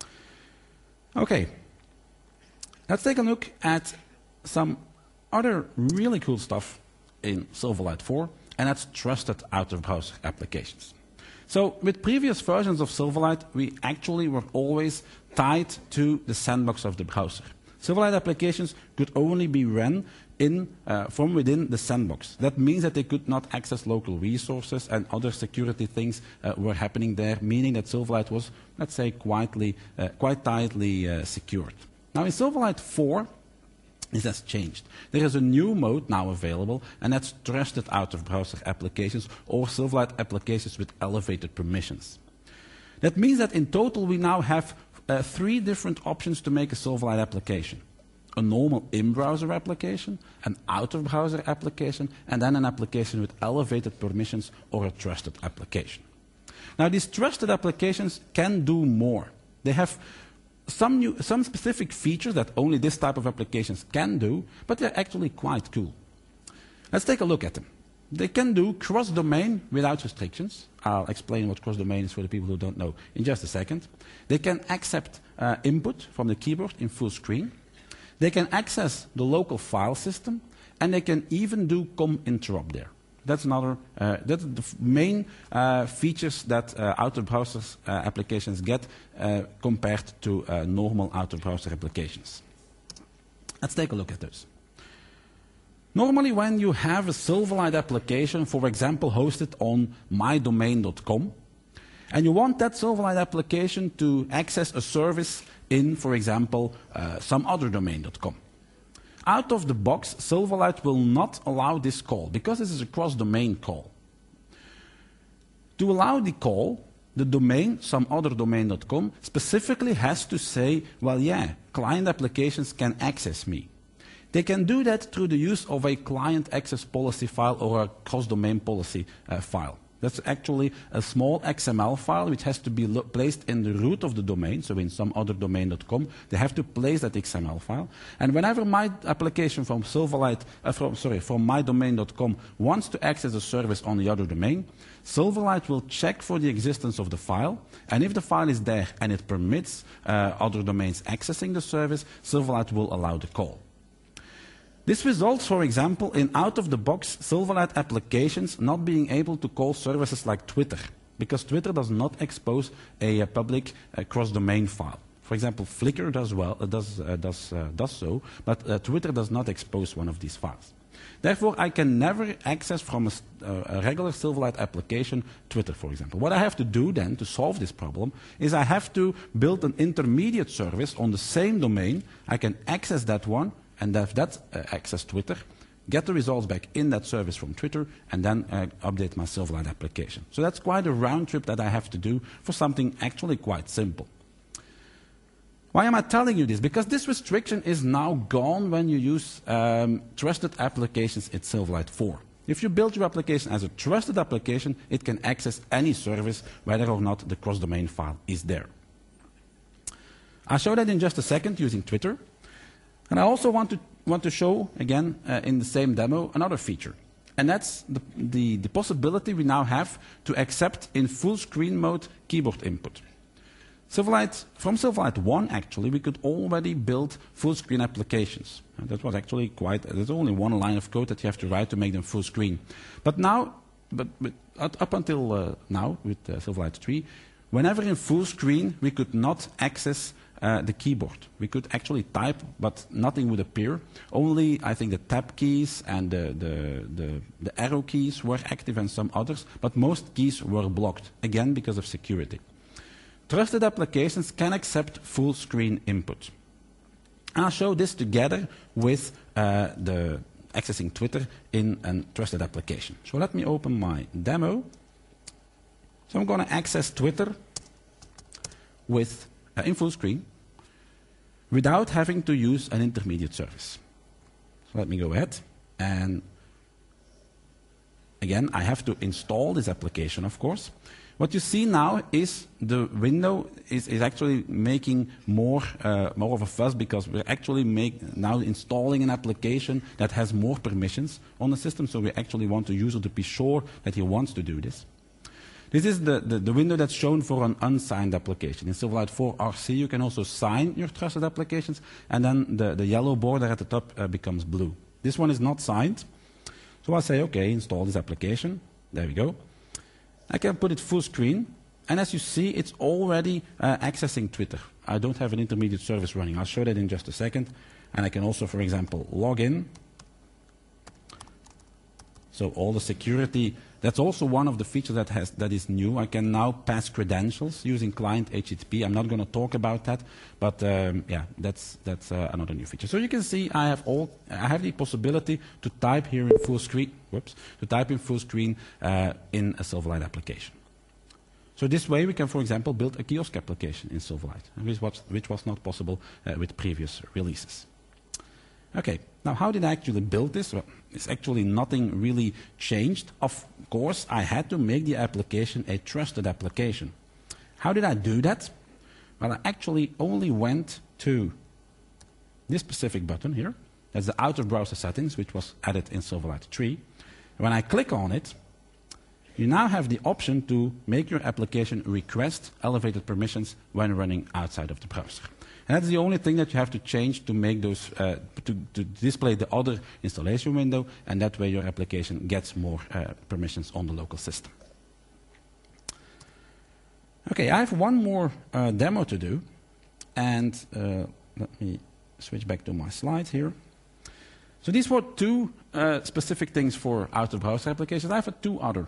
Okay, let's take a look at some other really cool stuff in Silverlight four, and that's trusted out-of-browser applications. So with previous versions of Silverlight, we actually were always tied to the sandbox of the browser. Silverlight applications could only be run in, uh, from within the sandbox. That means that they could not access local resources and other security things uh, were happening there, meaning that Silverlight was, let's say, quietly, uh, quite tightly uh, secured. Now in Silverlight four, this has changed. There is a new mode now available, and that's trusted out-of-browser applications or Silverlight applications with elevated permissions. That means that in total we now have uh, three different options to make a Silverlight application. A normal in-browser application, an out-of-browser application, and then an application with elevated permissions or a trusted application. Now these trusted applications can do more. They have some, new, some specific features that only this type of applications can do, but they're actually quite cool. Let's take a look at them. They can do cross-domain without restrictions. I'll explain what cross-domain is for the people who don't know in just a second. They can accept uh, input from the keyboard in full screen. They can access the local file system, and they can even do com interrupt there. That's another. Uh, that's the main uh, features that uh, out-of-browser uh, applications get uh, compared to uh, normal out-of-browser applications. Let's take a look at those. Normally, when you have a Silverlight application, for example, hosted on my domain dot com, and you want that Silverlight application to access a service in, for example, uh, some other domain dot com. Out of the box, Silverlight will not allow this call because this is a cross-domain call. To allow the call, the domain, some other domain dot com, specifically has to say, well, yeah, client applications can access me. They can do that through the use of a client access policy file or a cross-domain policy uh, file. That's actually a small X M L file which has to be placed in the root of the domain, so in some other domain dot com. They have to place that X M L file. And whenever my application from Silverlight, uh, from, sorry, from my domain dot com wants to access a service on the other domain, Silverlight will check for the existence of the file. And if the file is there and it permits uh, other domains accessing the service, Silverlight will allow the call. This results, for example, in out-of-the-box Silverlight applications not being able to call services like Twitter, because Twitter does not expose a, a public uh, cross-domain file. For example, Flickr does, well, uh, does, uh, does, uh, does so, but uh, Twitter does not expose one of these files. Therefore, I can never access from a, uh, a regular Silverlight application Twitter, for example. What I have to do then to solve this problem is I have to build an intermediate service on the same domain. I can access that one, and have that uh, access Twitter, get the results back in that service from Twitter, and then uh, update my Silverlight application. So that's quite a round trip that I have to do for something actually quite simple. Why am I telling you this? Because this restriction is now gone when you use um, trusted applications in Silverlight four. If you build your application as a trusted application, it can access any service, whether or not the cross-domain file is there. I'll show that in just a second using Twitter. And I also want to, want to show, again, uh, in the same demo, another feature. And that's the, the, the possibility we now have to accept in full screen mode keyboard input. Silverlight, from Silverlight one, actually, we could already build full screen applications. And that was actually quite, there's only one line of code that you have to write to make them full screen. But now, but, but up until uh, now, with uh, Silverlight three, whenever in full screen, we could not access uh, the keyboard. We could actually type, but nothing would appear. Only, I think, the tab keys and the, the, the, the arrow keys were active and some others, but most keys were blocked, again, because of security. Trusted applications can accept full screen input. I'll show this together with uh, the accessing Twitter in a trusted application. So let me open my demo. So I'm going to access Twitter with uh, in full screen without having to use an intermediate service. So let me go ahead, and again, I have to install this application, of course. What you see now is the window is, is actually making more, uh, more of a fuss, because we're actually make, now installing an application that has more permissions on the system, so we actually want the user to be sure that he wants to do this. This is the, the, the window that's shown for an unsigned application. In Silverlight four R C, you can also sign your trusted applications, and then the, the yellow border at the top uh, becomes blue. This one is not signed, so I say, okay, install this application. There we go. I can put it full screen, and as you see, it's already uh, accessing Twitter. I don't have an intermediate service running. I'll show that in just a second. And I can also, for example, log in. So all the security, that's also one of the features that, has, that is new. I can now pass credentials using client H T T P. I'm not going to talk about that, but um, yeah, that's, that's uh, another new feature. So you can see I have, all, I have the possibility to type here in full screen, whoops, to type in full screen uh, in a Silverlight application. So this way we can, for example, build a kiosk application in Silverlight, which was, which was not possible uh, with previous releases. Okay, now how did I actually build this? Well, it's actually nothing really changed. Of course, I had to make the application a trusted application. How did I do that? Well, I actually only went to this specific button here. That's the out-of-browser settings, which was added in Silverlight three. When I click on it, you now have the option to make your application request elevated permissions when running outside of the browser. And that's the only thing that you have to change to make those, uh, to, to display the other installation window, and that way your application gets more uh, permissions on the local system. Okay, I have one more uh, demo to do, and uh, let me switch back to my slides here. So these were two uh, specific things for out-of-browser applications. I have two other.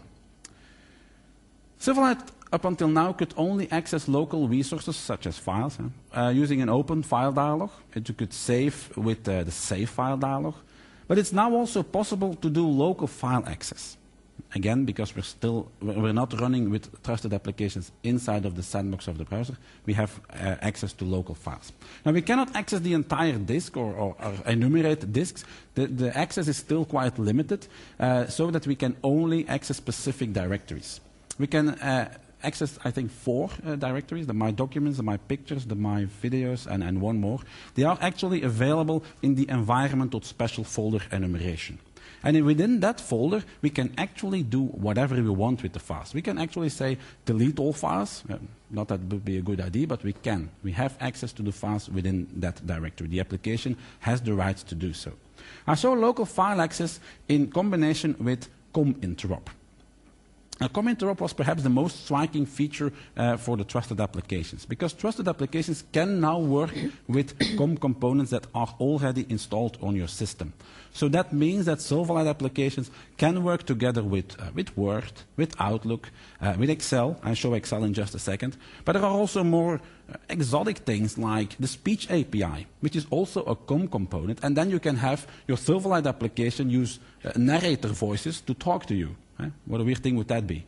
Silverlight, up until now, could only access local resources, such as files, huh, uh, using an open file dialog. It, you could save with uh, the save file dialog. But it's now also possible to do local file access. Again, because we're still we're not running with trusted applications inside of the sandbox of the browser, we have uh, access to local files. Now, we cannot access the entire disk or, or, or enumerate disks. The, the access is still quite limited, uh, so that we can only access specific directories. We can uh, access, I think, four uh, directories, the My Documents, the My Pictures, the My Videos, and, and one more. They are actually available in the environment.special folder enumeration. And within that folder, we can actually do whatever we want with the files. We can actually say, delete all files. Uh, not that would be a good idea, but we can. We have access to the files within that directory. The application has the right to do so. I show local file access in combination with COM-interop. Now, COM-interop was perhaps the most striking feature uh, for the trusted applications, because trusted applications can now work with C O M components that are already installed on your system. So that means that Silverlight applications can work together with, uh, with Word, with Outlook, uh, with Excel. I'll show Excel in just a second. But there are also more uh, exotic things like the Speech A P I, which is also a C O M component. And then you can have your Silverlight application use uh, narrator voices to talk to you. Eh? What a weird thing would that be?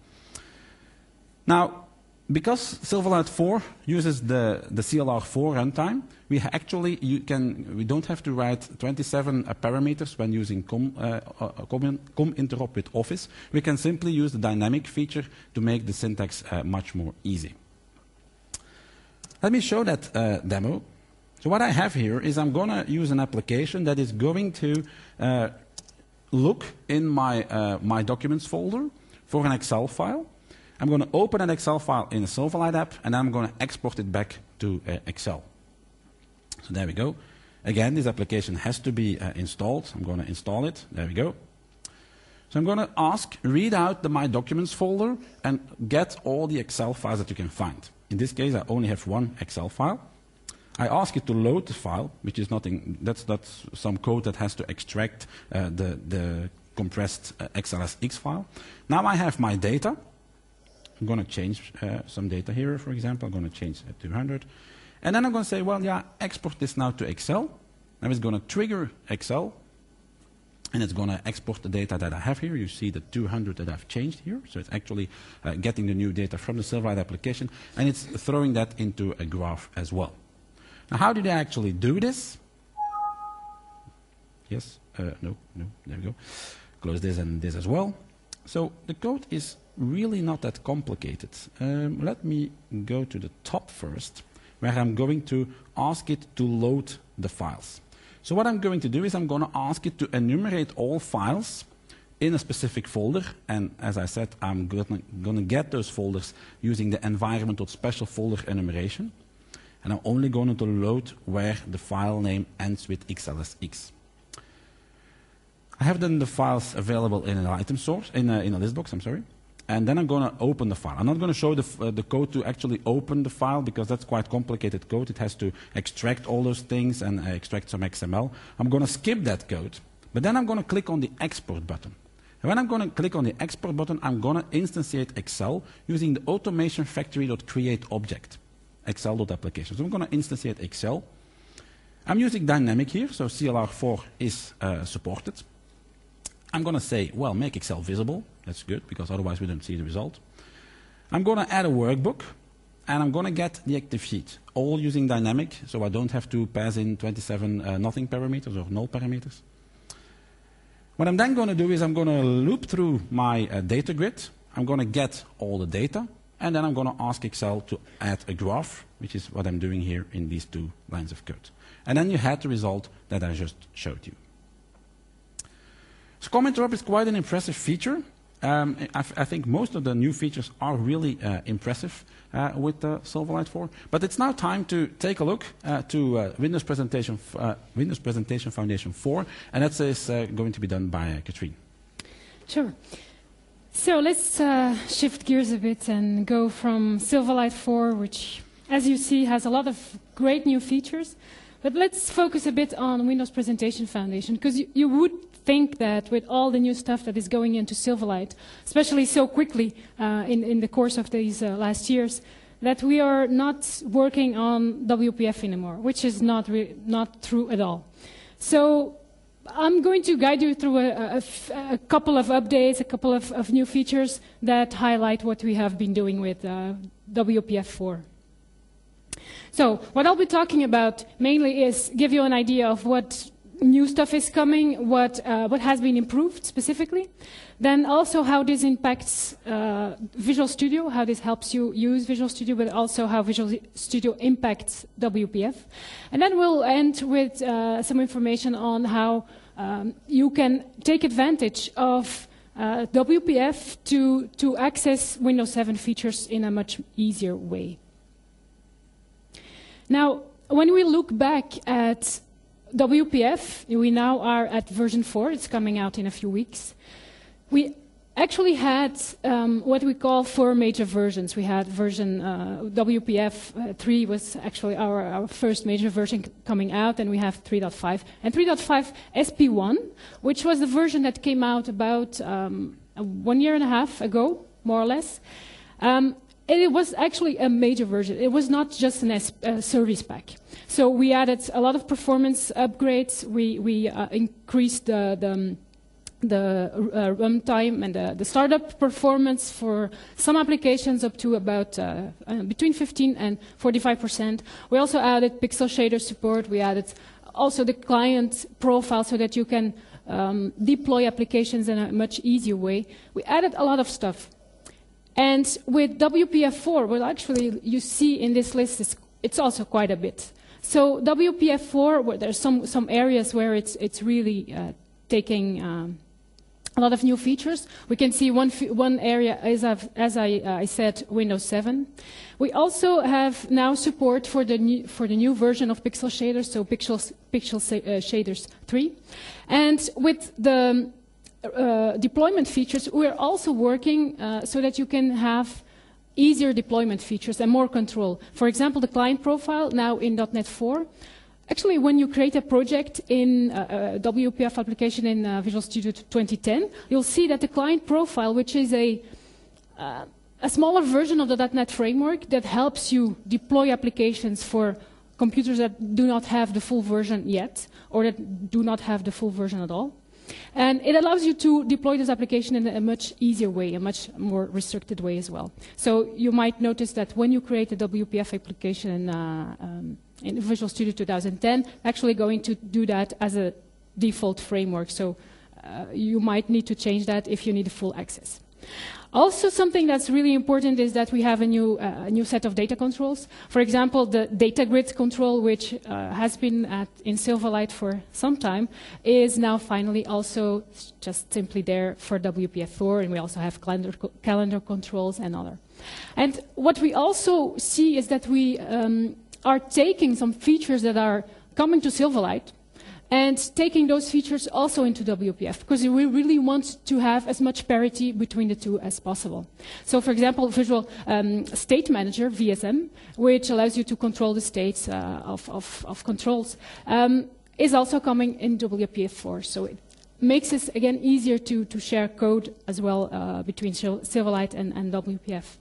Now, because Silverlight four uses the, the C L R four runtime, we actually you can we don't have to write twenty-seven uh, parameters when using COM, uh, uh, COM-interop with Office. We can simply use the dynamic feature to make the syntax uh, much more easy. Let me show that uh, demo. So what I have here is I'm going to use an application that is going to uh, look in my, uh, my documents folder for an Excel file. I'm going to open an Excel file in a Silverlight app, and I'm going to export it back to uh, Excel. So there we go. Again, this application has to be uh, installed. I'm going to install it. There we go. So I'm going to ask, read out the My Documents folder and get all the Excel files that you can find. In this case, I only have one Excel file. I ask it to load the file, which is nothing, that's, that's some code that has to extract uh, the, the compressed uh, X L S X file. Now I have my data. I'm going to change uh, some data here, for example. I'm going to change it to two hundred. And then I'm going to say, well, yeah, export this now to Excel. Now it's going to trigger Excel. And it's going to export the data that I have here. You see the two hundred that I've changed here. So it's actually uh, getting the new data from the Silverlight application. And it's throwing that into a graph as well. Now, how did I actually do this? Yes, uh, no, no, there we go. Close this and this as well. So the code is really not that complicated. Um, let me go to the top first, where I'm going to ask it to load the files. So what I'm going to do is I'm going to ask it to enumerate all files in a specific folder. And as I said, I'm going to get those folders using the environment.special folder enumeration. And I'm only going to load where the file name ends with X L S X. I have then the files available in an item source, in a, in a list box, I'm sorry. And then I'm going to open the file. I'm not going to show the, uh, the code to actually open the file because that's quite complicated code. It has to extract all those things and uh, extract some X M L. I'm going to skip that code. But then I'm going to click on the export button. And when I'm going to click on the export button, I'm going to instantiate Excel using the automation factory.create object. Excel.application. So I'm going to instantiate Excel. I'm using dynamic here, so C L R four is uh, supported. I'm going to say, well, make Excel visible. That's good, because otherwise we don't see the result. I'm going to add a workbook, and I'm going to get the active sheet, all using dynamic, so I don't have to pass in twenty-seven uh, nothing parameters or null parameters. What I'm then going to do is I'm going to loop through my uh, data grid. I'm going to get all the data. And then I'm going to ask Excel to add a graph, which is what I'm doing here in these two lines of code. And then you had the result that I just showed you. So comment drop is quite an impressive feature. Um, I, I think most of the new features are really uh, impressive uh, with uh, Silverlight four. But it's now time to take a look uh, to uh, Windows Presentation, uh, Windows Presentation Foundation four. And that is uh, going to be done by uh, Katrien. Sure. So let's uh, shift gears a bit and go from Silverlight four, which, as you see, has a lot of great new features. But let's focus a bit on Windows Presentation Foundation, because you, you would think that with all the new stuff that is going into Silverlight, especially so quickly uh, in, in the course of these uh, last years, that we are not working on W P F anymore, which is not, re not true at all. So I'm going to guide you through a, a, a couple of updates, a couple of, of new features that highlight what we have been doing with uh, W P F four. So what I'll be talking about mainly is give you an idea of what new stuff is coming, what, uh, what has been improved specifically, then also how this impacts uh, Visual Studio, how this helps you use Visual Studio, but also how Visual Studio impacts W P F. And then we'll end with uh, some information on how um, you can take advantage of uh, W P F to, to access Windows seven features in a much easier way. Now, when we look back at W P F, we now are at version four. It's coming out in a few weeks. We actually had um, what we call four major versions. We had version uh, W P F uh, three was actually our, our first major version coming out, and we have three point five. And three point five S P one, which was the version that came out about um, one year and a half ago, more or less. Um, It was actually a major version. It was not just a uh, service pack. So we added a lot of performance upgrades. We, we uh, increased the, the, the uh, runtime and the, the startup performance for some applications up to about uh, uh, between fifteen and forty-five percent. We also added pixel shader support. We added also the client profile so that you can um, deploy applications in a much easier way. We added a lot of stuff. And with W P F four, well, actually, you see in this list, it's, it's also quite a bit. So W P F four, where there's some, some areas where it's, it's really uh, taking um, a lot of new features. We can see one, one area, as, I've, as I, uh, I said, Windows seven. We also have now support for the new, for the new version of Pixel Shaders, so Pixel, Pixel uh, Shaders three. And with the uh, deployment features, we're also working uh, so that you can have easier deployment features and more control. For example, the client profile now in dot NET four. Actually, when you create a project in uh, a W P F application in uh, Visual Studio twenty ten, you'll see that the client profile, which is a, uh, a smaller version of the dot NET framework that helps you deploy applications for computers that do not have the full version yet, or that do not have the full version at all. And it allows you to deploy this application in a much easier way, a much more restricted way as well. So you might notice that when you create a W P F application in, uh, um, in Visual Studio twenty ten, actually going to do that as a default framework. So uh, you might need to change that if you need full access. Also, something that's really important is that we have a new, uh, a new set of data controls. For example, the data grid control, which uh, has been at, in Silverlight for some time, is now finally also just simply there for W P F four, and we also have calendar, co calendar controls and other. And what we also see is that we um, are taking some features that are coming to Silverlight and taking those features also into W P F, because we really want to have as much parity between the two as possible. So, for example, Visual um, State Manager, V S M, which allows you to control the states uh, of, of, of controls, um, is also coming in W P F four. So it makes it, again, easier to, to share code as well uh, between Silverlight and, and W P F.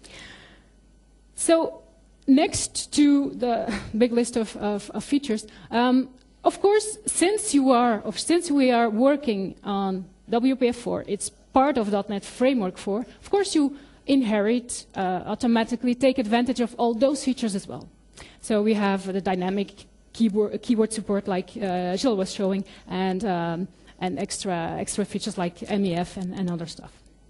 So, next to the big list of, of, of features, um, of course, since you are, or since we are working on W P F four, it's part of dot NET Framework four, of course you inherit, uh, automatically take advantage of all those features as well. So we have the dynamic keyboard, keyword support like uh, Gilles was showing, and, um, and extra, extra features like M E F and, and other stuff.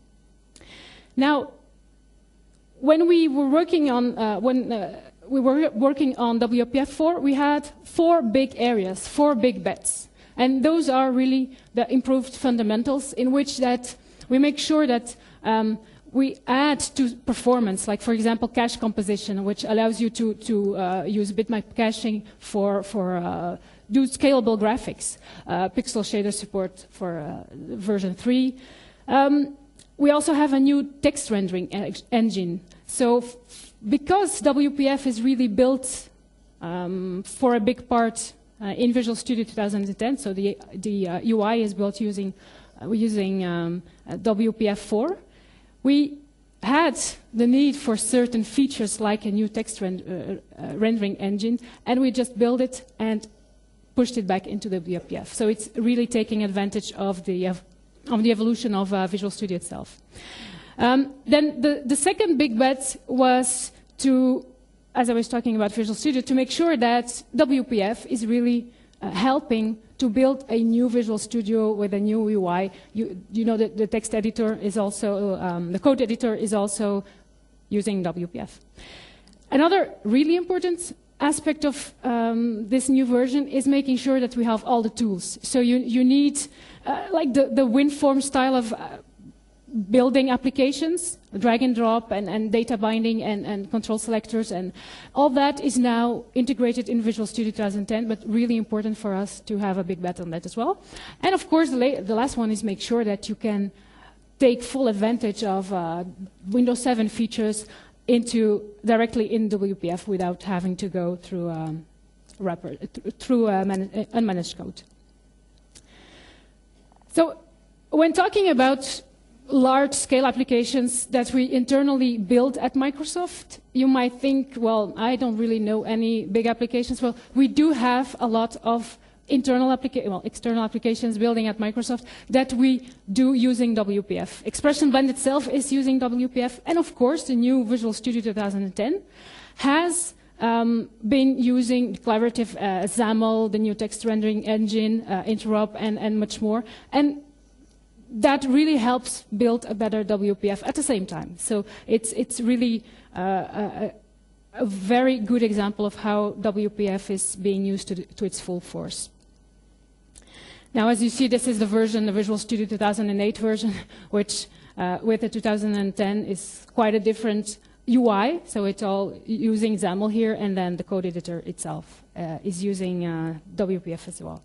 Now, when we were working on, uh, when, uh, we were working on W P F four, we had four big areas, four big bets. And those are really the improved fundamentals in which that we make sure that um, we add to performance, like, for example, cache composition, which allows you to, to uh, use bitmap caching for, for uh, do scalable graphics, uh, pixel shader support for uh, version three. Um, we also have a new text rendering e engine. So because W P F is really built um, for a big part uh, in Visual Studio twenty ten, so the, the uh, U I is built using, uh, using um, uh, W P F four, we had the need for certain features like a new text rend uh, uh, rendering engine, and we just built it and pushed it back into W P F. So it's really taking advantage of the, uh, of the evolution of uh, Visual Studio itself. Um, then the, the second big bet was to, as I was talking about Visual Studio, to make sure that W P F is really uh, helping to build a new Visual Studio with a new U I. You, you know that the text editor is also, um, the code editor is also using W P F. Another really important aspect of um, this new version is making sure that we have all the tools. So you, you need, uh, like the, the WinForm style of uh, building applications, drag and drop, and, and data binding, and, and control selectors, and all that is now integrated in Visual Studio twenty ten, but really important for us to have a big bet on that as well. And of course, the, la the last one is make sure that you can take full advantage of uh, Windows seven features into directly in W P F without having to go through um, wrapper, th through uh, unmanaged code. So when talking about large-scale applications that we internally build at Microsoft, you might think, well, I don't really know any big applications. Well, we do have a lot of internal applica well, external applications building at Microsoft that we do using W P F. Expression Blend itself is using W P F, and of course, the new Visual Studio twenty ten has um, been using collaborative uh, XAML, the new text rendering engine, uh, Interop, and, and much more. And that really helps build a better W P F at the same time. So it's, it's really uh, a, a very good example of how W P F is being used to, the, to its full force. Now, as you see, this is the version, the Visual Studio two thousand eight version, which uh, with the two thousand ten is quite a different U I. So it's all using XAML here, and then the code editor itself uh, is using uh, W P F as well.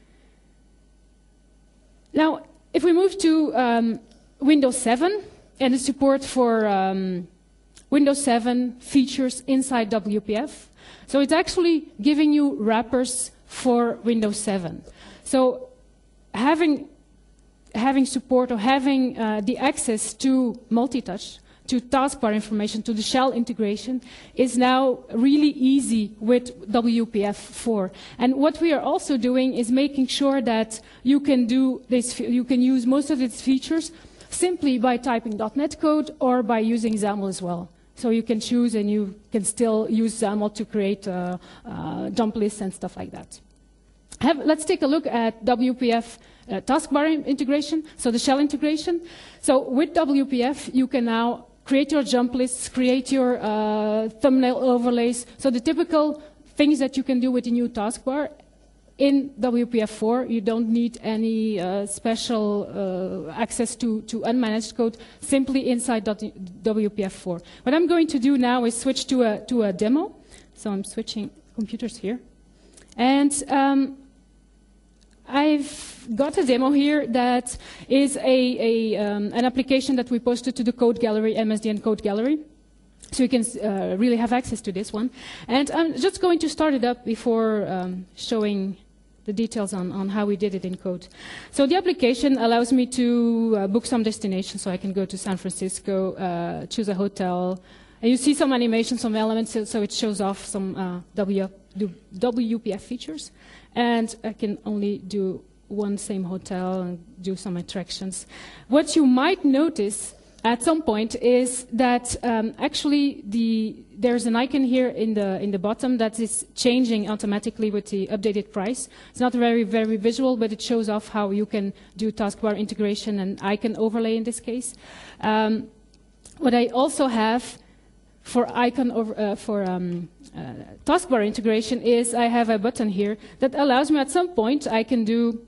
Now, if we move to um, Windows seven and the support for um, Windows seven features inside W P F. So it's actually giving you wrappers for Windows seven. So having, having support or having uh, the access to multi-touch, to taskbar information, to the shell integration is now really easy with W P F four. And what we are also doing is making sure that you can do this, you can use most of its features simply by typing .NET code or by using XAML as well. So you can choose, and you can still use XAML to create uh, uh, jump lists and stuff like that. Have, let's take a look at W P F uh, taskbar integration, so the shell integration. So with W P F, you can now create your jump lists, create your uh, thumbnail overlays, so the typical things that you can do with the new taskbar. In W P F four, you don't need any uh, special uh, access to, to unmanaged code, simply inside W P F four. What I'm going to do now is switch to a, to a demo. So I'm switching computers here. And um, I've got a demo here that is a, a, um, an application that we posted to the Code Gallery, M S D N Code Gallery. So you can uh, really have access to this one. And I'm just going to start it up before um, showing the details on, on how we did it in code. So the application allows me to uh, book some destination, so I can go to San Francisco, uh, choose a hotel. And you see some animation, some elements, so, so it shows off some uh, w, W P F features. And I can only do one same hotel and do some attractions. What you might notice at some point is that um, actually the, there's an icon here in the, in the bottom that is changing automatically with the updated price. It's not very, very visual, but it shows off how you can do taskbar integration and icon overlay in this case. Um, what I also have for icon over, uh, for um, uh, taskbar integration is I have a button here that allows me at some point I can do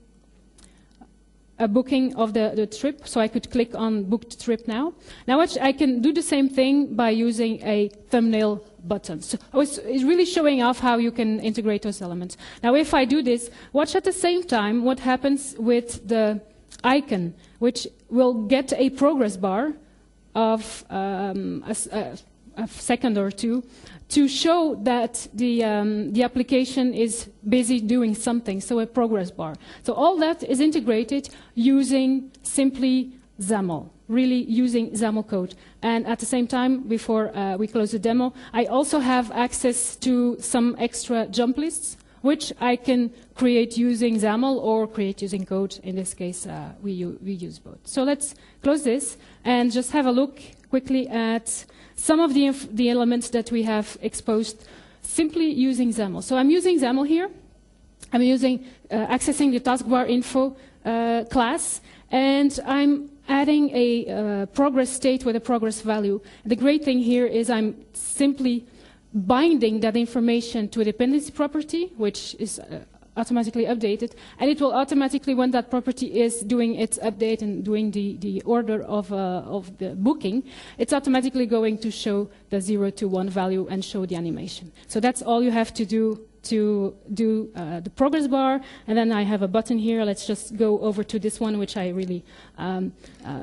a booking of the, the trip, so I could click on booked trip now. Now I can do the same thing by using a thumbnail button. So it's really showing off how you can integrate those elements. Now if I do this, watch at the same time what happens with the icon, which will get a progress bar of um, a, a, a second or two to show that the, um, the application is busy doing something, so a progress bar. So all that is integrated using simply XAML, really using XAML code. And at the same time, before uh, we close the demo, I also have access to some extra jump lists, which I can create using XAML or create using code. In this case, uh, we, we use both. So let's close this and just have a look quickly at some of the, inf the elements that we have exposed simply using XAML. So I'm using XAML here. I'm using uh, accessing the taskbar info uh, class, and I'm adding a uh, progress state with a progress value. The great thing here is I'm simply binding that information to a dependency property, which is uh, automatically updated, and it will automatically, when that property is doing its update and doing the, the order of, uh, of the booking, it's automatically going to show the zero to one value and show the animation. So that's all you have to do to do uh, the progress bar. And then I have a button here. Let's just go over to this one, which I really um, uh,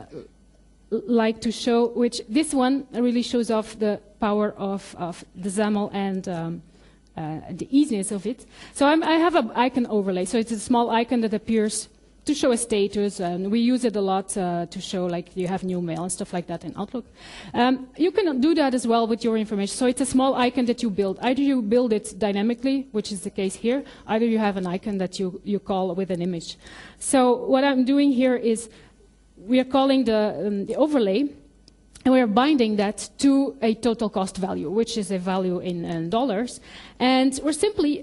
like to show, which this one really shows off the power of, of the XAML and um, Uh, the easiness of it. So I'm, I have an icon overlay. So it's a small icon that appears to show a status, and we use it a lot uh, to show like you have new mail and stuff like that in Outlook. Um, you can do that as well with your information. So it's a small icon that you build. Either you build it dynamically, which is the case here, either you have an icon that you, you call with an image. So what I'm doing here is we are calling the, um, the overlay, and we're binding that to a total cost value, which is a value in, in dollars. And we're simply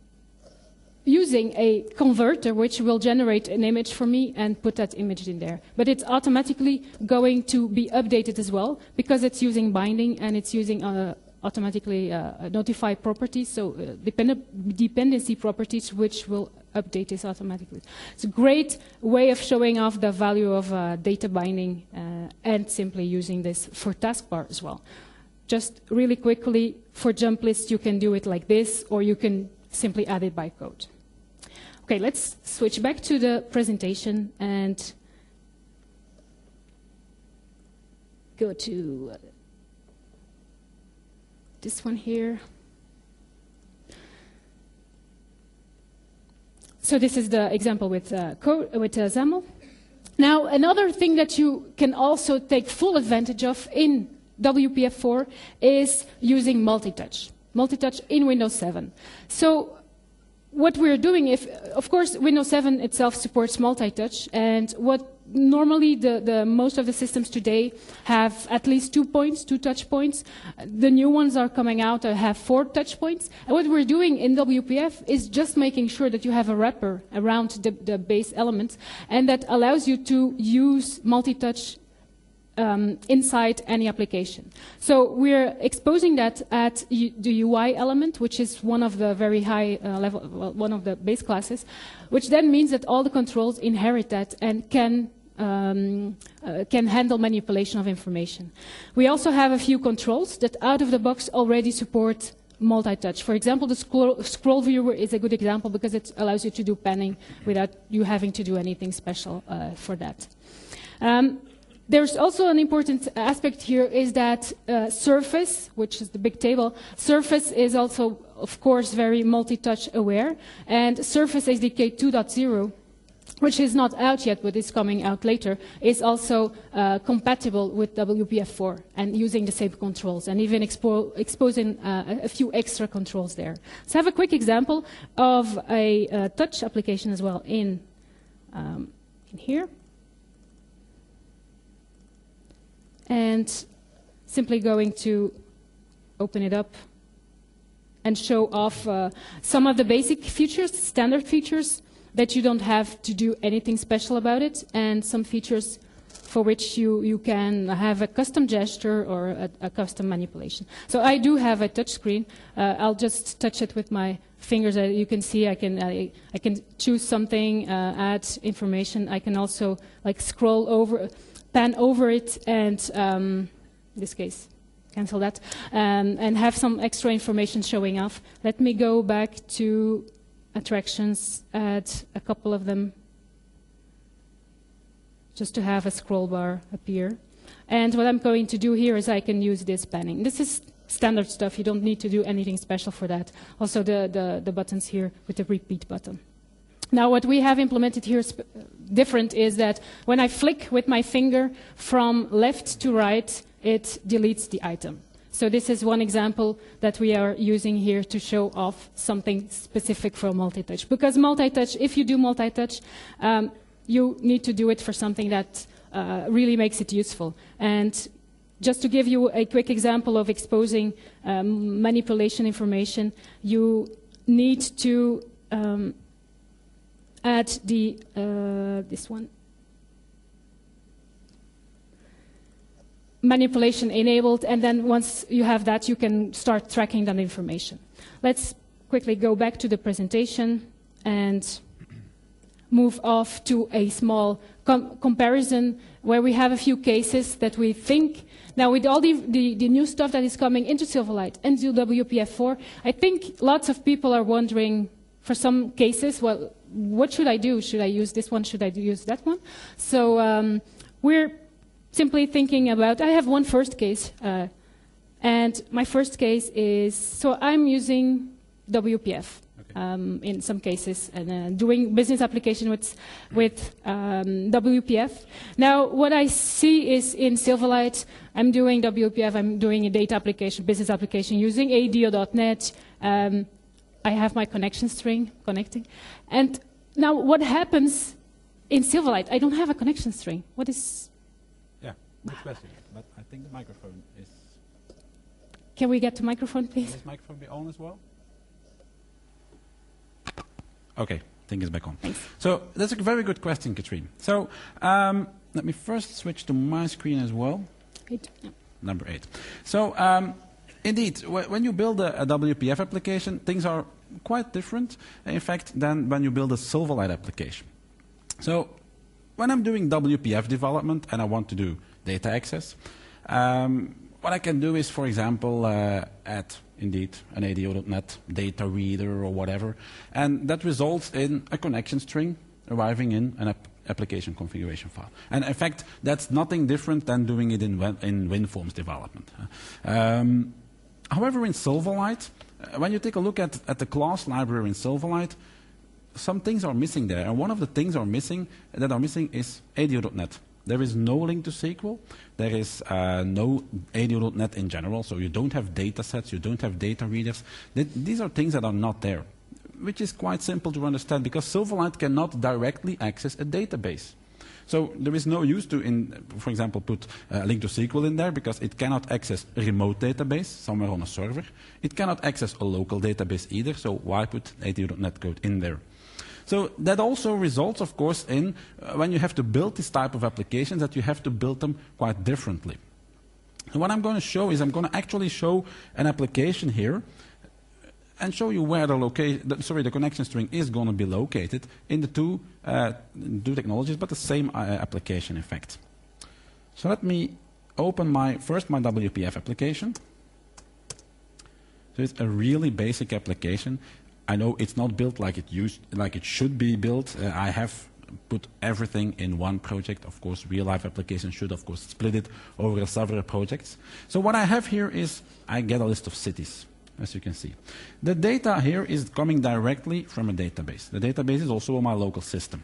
using a converter, which will generate an image for me and put that image in there. But it's automatically going to be updated as well, because it's using binding and it's using uh, automatically uh, notify properties, so uh, depend dependency properties, which will update this automatically. It's a great way of showing off the value of uh, data binding uh, and simply using this for taskbar as well. Just really quickly, for jump lists, you can do it like this, or you can simply add it by code. Okay, let's switch back to the presentation and go to uh, this one here. So this is the example with, uh, code, with uh, XAML. Now, another thing that you can also take full advantage of in W P F four is using multi-touch. Multi-touch in Windows seven. So what we're doing, if, of course, Windows seven itself supports multi-touch, and what normally the, the most of the systems today have at least two points, two touch points. The new ones are coming out that have four touch points. And what we're doing in W P F is just making sure that you have a wrapper around the, the base element, and that allows you to use multi-touch Um, inside any application. So we're exposing that at U the U I element, which is one of the very high uh, level, well, one of the base classes, which then means that all the controls inherit that and can um, uh, can handle manipulation of information. We also have a few controls that out of the box already support multi-touch. For example, the scroll, scroll viewer is a good example because it allows you to do panning without you having to do anything special uh, for that. Um, There's also an important aspect here is that uh, Surface, which is the big table, Surface is also, of course, very multi-touch aware. And Surface S D K two point zero, which is not out yet but is coming out later, is also uh, compatible with W P F four and using the same controls and even expo exposing uh, a few extra controls there. So I have a quick example of a uh, touch application as well in, um, in here. And simply going to open it up and show off uh, some of the basic features, standard features, that you don't have to do anything special about it, and some features for which you, you can have a custom gesture or a, a custom manipulation. So I do have a touch screen. Uh, I'll just touch it with my fingers. Uh, you can see I can, I, I can choose something, uh, add information. I can also like scroll over, pan over it, and um, in this case, cancel that, um, and have some extra information showing off. Let me go back to attractions, add a couple of them, just to have a scroll bar appear. And what I'm going to do here is I can use this panning. This is standard stuff. You don't need to do anything special for that. Also the, the, the buttons here with the repeat button. Now what we have implemented here is different is that when I flick with my finger from left to right, it deletes the item. So this is one example that we are using here to show off something specific for multi-touch. Because multi-touch, if you do multi-touch, um, you need to do it for something that uh, really makes it useful. And just to give you a quick example of exposing um, manipulation information, you need to um, add the, uh, this one, manipulation enabled, and then once you have that, you can start tracking that information. Let's quickly go back to the presentation and move off to a small com comparison where we have a few cases that we think. Now, with all the, the, the new stuff that is coming into Silverlight and to W P F four, I think lots of people are wondering, for some cases, well, what should I do? Should I use this one? Should I use that one? So um, we're simply thinking about, I have one first case, uh, and my first case is, so I'm using W P F okay. um, in some cases, and uh, doing business application with, with um, W P F. Now, what I see is in Silverlight, I'm doing W P F, I'm doing a data application, business application using A D O dot net. Um, I have my connection string connecting. And now what happens in Silverlight? I don't have a connection string. What is... Yeah, good question. But I think the microphone is... Can we get the microphone, please? Can this microphone be on as well? Okay, I think it's back on. Thanks. So that's a very good question, Katrien. So um, let me first switch to my screen as well. Eight. Yeah. Number eight. So um, Indeed, wh when you build a, a W P F application, things are quite different, in fact, than when you build a Silverlight application. So when I'm doing W P F development and I want to do data access, um, what I can do is, for example, uh, add, indeed, an A D O dot net data reader or whatever, and that results in a connection string arriving in an app application configuration file. And in fact, that's nothing different than doing it in, win in WinForms development. Um, however, in Silverlight, uh, when you take a look at, at the class library in Silverlight, some things are missing there. And one of the things are missing, that are missing is A D O dot net. There is no link to S Q L. There is uh, no A D O dot net in general, so you don't have data sets, you don't have data readers. Th these are things that are not there, which is quite simple to understand because Silverlight cannot directly access a database. So there is no use to, in, for example, put a link to S Q L in there because it cannot access a remote database somewhere on a server. It cannot access a local database either, so why put A D O dot net code in there? So that also results, of course, in uh, when you have to build this type of applications that you have to build them quite differently. And what I'm going to show is I'm going to actually show an application here and show you where the, loca the, sorry, the connection string is going to be located in the two, uh, two technologies, but the same uh, application, in fact. So let me open my first my W P F application. So it's a really basic application. I know it's not built like it used, like it should be built. Uh, I have put everything in one project. Of course, real-life applications should, of course, split it over several projects. So what I have here is I get a list of cities, as you can see. The data here is coming directly from a database. The database is also on my local system.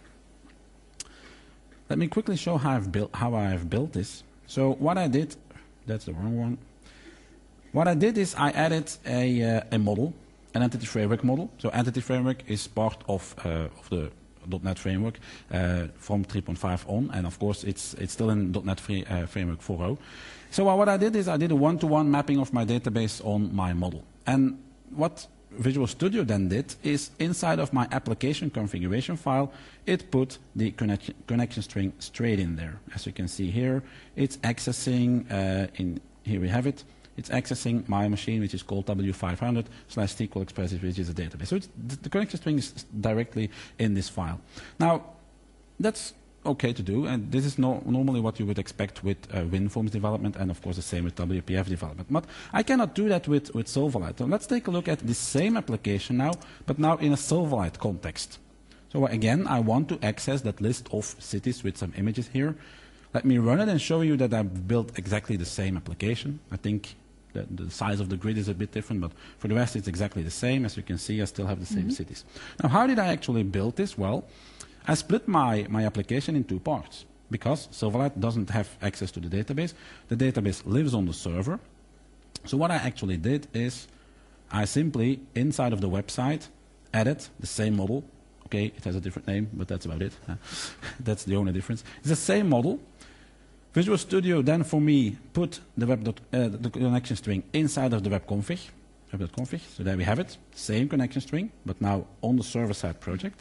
Let me quickly show how I've built, how I have built this. So what I did, that's the wrong one. What I did is I added a, uh, a model, an entity framework model. So entity framework is part of, uh, of the .NET framework uh, from three point five on, and of course it's, it's still in .NET free, uh, framework four point oh. So uh, what I did is I did a one-to-one mapping of my database on my model. And what Visual Studio then did is inside of my application configuration file, it put the connection, connection string straight in there. As you can see here, it's accessing, uh, in, here we have it, it's accessing my machine, which is called W five hundred slash S Q L Express, which is a database. So it's, the connection string is directly in this file. Now, that's okay to do, and this is no, normally what you would expect with uh, WinForms development, and of course the same with W P F development. But I cannot do that with, with Silverlight. So let's take a look at the same application now, but now in a Silverlight context. So again, I want to access that list of cities with some images here. Let me run it and show you that I've built exactly the same application. I think the, the size of the grid is a bit different, but for the rest it's exactly the same. As you can see, I still have the same mm-hmm. cities. Now, how did I actually build this? Well, I split my, my application in two parts because Silverlight doesn't have access to the database. The database lives on the server. So what I actually did is I simply, inside of the website, added the same model. Okay, it has a different name, but that's about it. That's the only difference. It's the same model. Visual Studio then, for me, put the, web dot, uh, the connection string inside of the web config, web.config. So there we have it, same connection string, but now on the server-side project.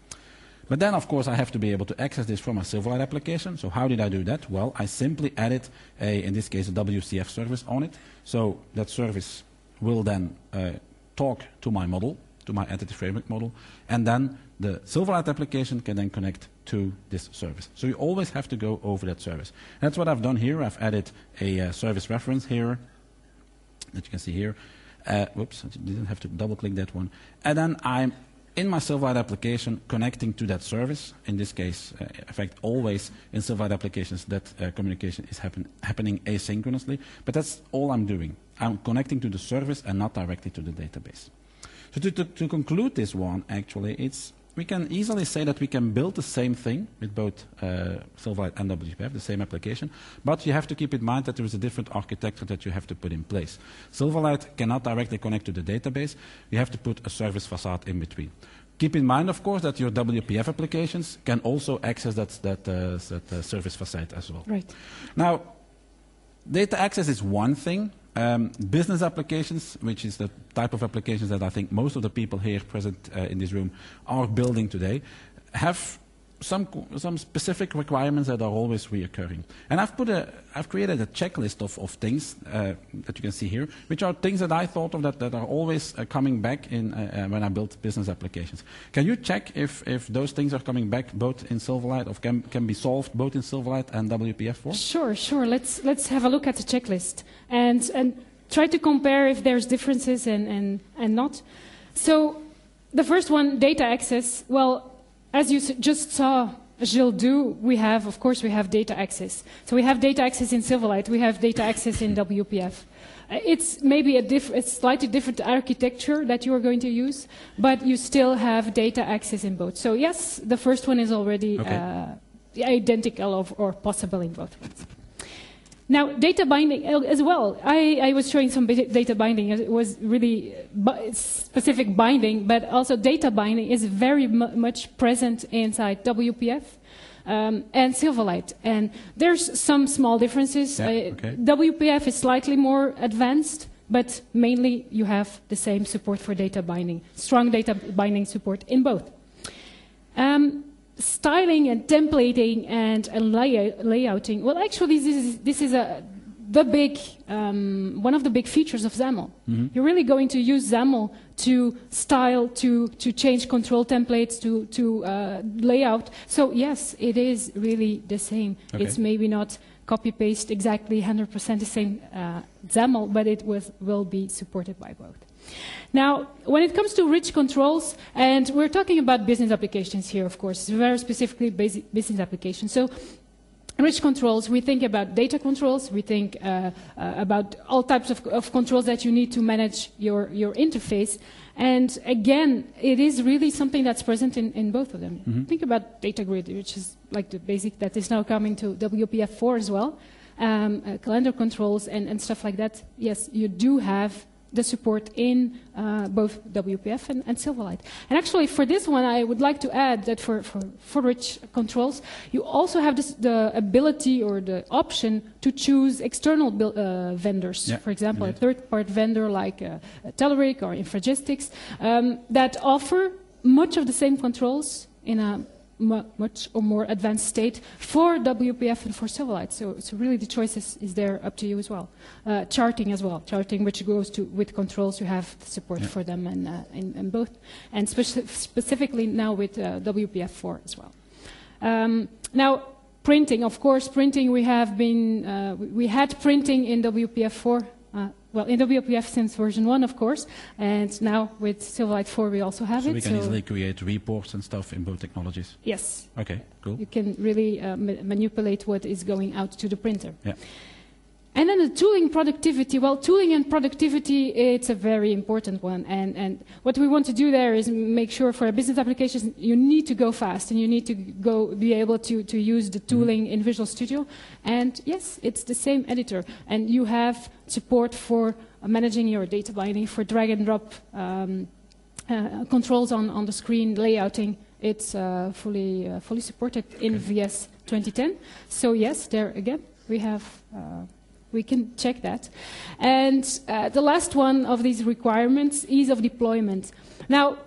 But then, of course, I have to be able to access this from a Silverlight application. So how did I do that? Well, I simply added, a, in this case, a W C F service on it. So that service will then uh, talk to my model, to my entity framework model, and then the Silverlight application can then connect to this service. So you always have to go over that service. That's what I've done here. I've added a uh, service reference here that you can see here. Uh, whoops, I didn't have to double-click that one. And then I'm in my Silverlight application connecting to that service. In this case, uh, in fact, always in Silverlight applications that uh, communication is happen happening asynchronously. But that's all I'm doing. I'm connecting to the service and not directly to the database. So to, to, to conclude this one, actually, it's, we can easily say that we can build the same thing with both uh, Silverlight and W P F, the same application, but you have to keep in mind that there is a different architecture that you have to put in place. Silverlight cannot directly connect to the database. You have to put a service facade in between. Keep in mind, of course, that your W P F applications can also access that, that, uh, that uh, service facade as well. Right. Now, data access is one thing. Um, business applications, which is the type of applications that I think most of the people here present uh, in this room are building today, have some some specific requirements that are always reoccurring. And I've put a I've created a checklist of of things uh, that you can see here, which are things that I thought of that, that are always uh, coming back in uh, uh, when I build business applications. Can you check if if those things are coming back both in Silverlight, or can can be solved both in Silverlight and W P F four? Sure, sure. Let's let's have a look at the checklist and and try to compare if there's differences and and and not. So the first one, data access. Well, as you just saw Gilles do, we have, of course, we have data access. So we have data access in Silverlight, we have data access in W P F. Uh, it's maybe a, diff a slightly different architecture that you are going to use, but you still have data access in both. So yes, the first one is already okay. uh, identical of, or possible in both ones. Now, data binding as well. I, I was showing some data binding. It was really specific binding, but also data binding is very mu much present inside W P F um, and Silverlight. And there's some small differences. Yeah, uh, okay. W P F is slightly more advanced, but mainly you have the same support for data binding, strong data binding support in both. Um, Styling and templating and, and layout, layouting. Well, actually, this is this is a the big um, one of the big features of XAML. Mm-hmm. You're really going to use XAML to style, to to change control templates, to to uh, layout. So yes, it is really the same. Okay. It's maybe not copy paste exactly one hundred percent the same uh, XAML, but it was, will be supported by both. Now, when it comes to rich controls, and we're talking about business applications here, of course, very specifically basic business applications. So, rich controls, we think about data controls, we think uh, uh, about all types of, of controls that you need to manage your, your interface. And again, it is really something that's present in, in both of them. Mm-hmm. Think about data grid, which is like the basic that is now coming to W P F four as well. Um, uh, calendar controls and, and stuff like that. Yes, you do have the support in uh, both W P F and, and Silverlight. And actually, for this one, I would like to add that for, for, for rich controls, you also have this, the ability or the option to choose external uh, vendors. Yeah, for example, indeed. a third-party vendor like uh, Telerik or Infragistics um, that offer much of the same controls in a much or more advanced state for W P F and for Silverlight. So, so really the choice is, is there up to you as well. Uh, charting as well. Charting which goes to with controls, you have support yeah. for them and, uh, in, in both. And speci specifically now with uh, W P F four as well. Um, now, printing, of course, printing we have been, uh, we, we had printing in W P F four. Uh, well, in W P F since version one, of course, and now with Silverlight four we also have so it. We can so easily create reports and stuff in both technologies. Yes. Okay, cool. You can really uh, ma manipulate what is going out to the printer. Yeah. And then the tooling productivity. Well, tooling and productivity, it's a very important one. And, and what we want to do there is make sure for a business application, you need to go fast and you need to go be able to, to use the tooling mm-hmm. in Visual Studio. And yes, it's the same editor. And you have support for uh, managing your data binding, for drag and drop um, uh, controls on, on the screen, layouting. It's uh, fully, uh, fully supported in okay. V S twenty ten. So yes, there again, we have... Uh, We can check that. And uh, the last one of these requirements, ease of deployment. Now,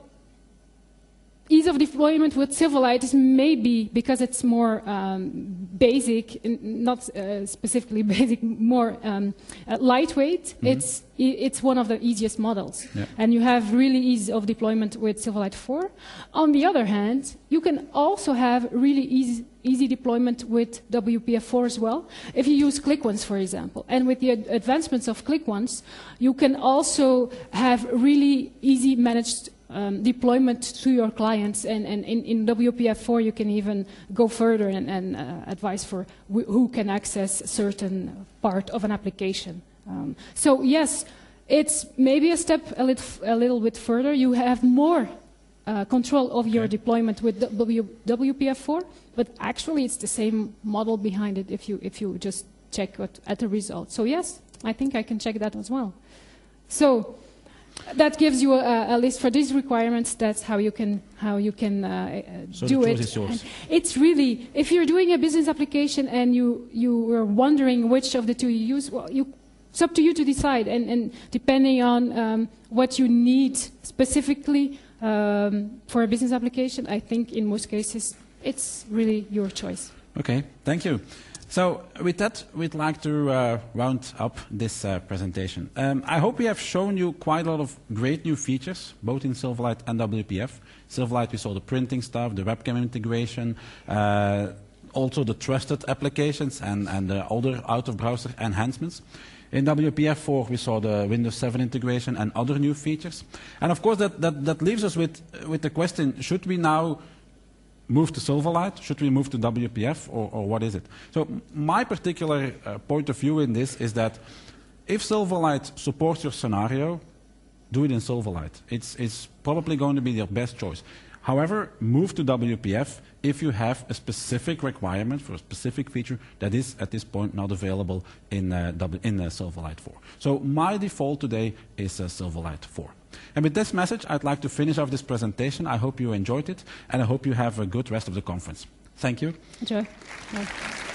ease of deployment with Silverlight is maybe, because it's more um, basic, not uh, specifically basic, more um, uh, lightweight, mm-hmm. it's, it's one of the easiest models. Yeah. And you have really ease of deployment with Silverlight four. On the other hand, you can also have really easy easy deployment with W P F four as well. If you use ClickOnce, for example, and with the ad advancements of ClickOnce, you can also have really easy managed um, deployment to your clients. And, and in, in W P F four, you can even go further and, and uh, advise for wh who can access certain part of an application. Um, so yes, it's maybe a step a little, a little bit further. You have more Uh, control of your okay. deployment with w W P F four, but actually it's the same model behind it if you if you just check what, at the result. So yes, I think I can check that as well. So that gives you a, a list for these requirements. That's how you can how you can uh, so do the it. Is yours. It's really, if you're doing a business application and you you were wondering which of the two you use, well, you. It's up to you to decide, and, and depending on um, what you need specifically um, for a business application, I think in most cases it's really your choice. Okay, thank you. So with that, we'd like to uh, round up this uh, presentation. Um, I hope we have shown you quite a lot of great new features, both in Silverlight and W P F. Silverlight, we saw the printing stuff, the webcam integration, uh, also the trusted applications and, and the other out-of-browser enhancements. In W P F four, we saw the Windows seven integration and other new features. And of course, that, that, that leaves us with, with the question, should we now move to Silverlight? Should we move to W P F, or, or what is it? So my particular uh, point of view in this is that if Silverlight supports your scenario, do it in Silverlight. It's, it's probably going to be your best choice. However, move to W P F if you have a specific requirement for a specific feature that is at this point not available in, uh, w, in uh, Silverlight four. So my default today is uh, Silverlight four. And with this message, I'd like to finish off this presentation. I hope you enjoyed it, and I hope you have a good rest of the conference. Thank you. Enjoy. Bye.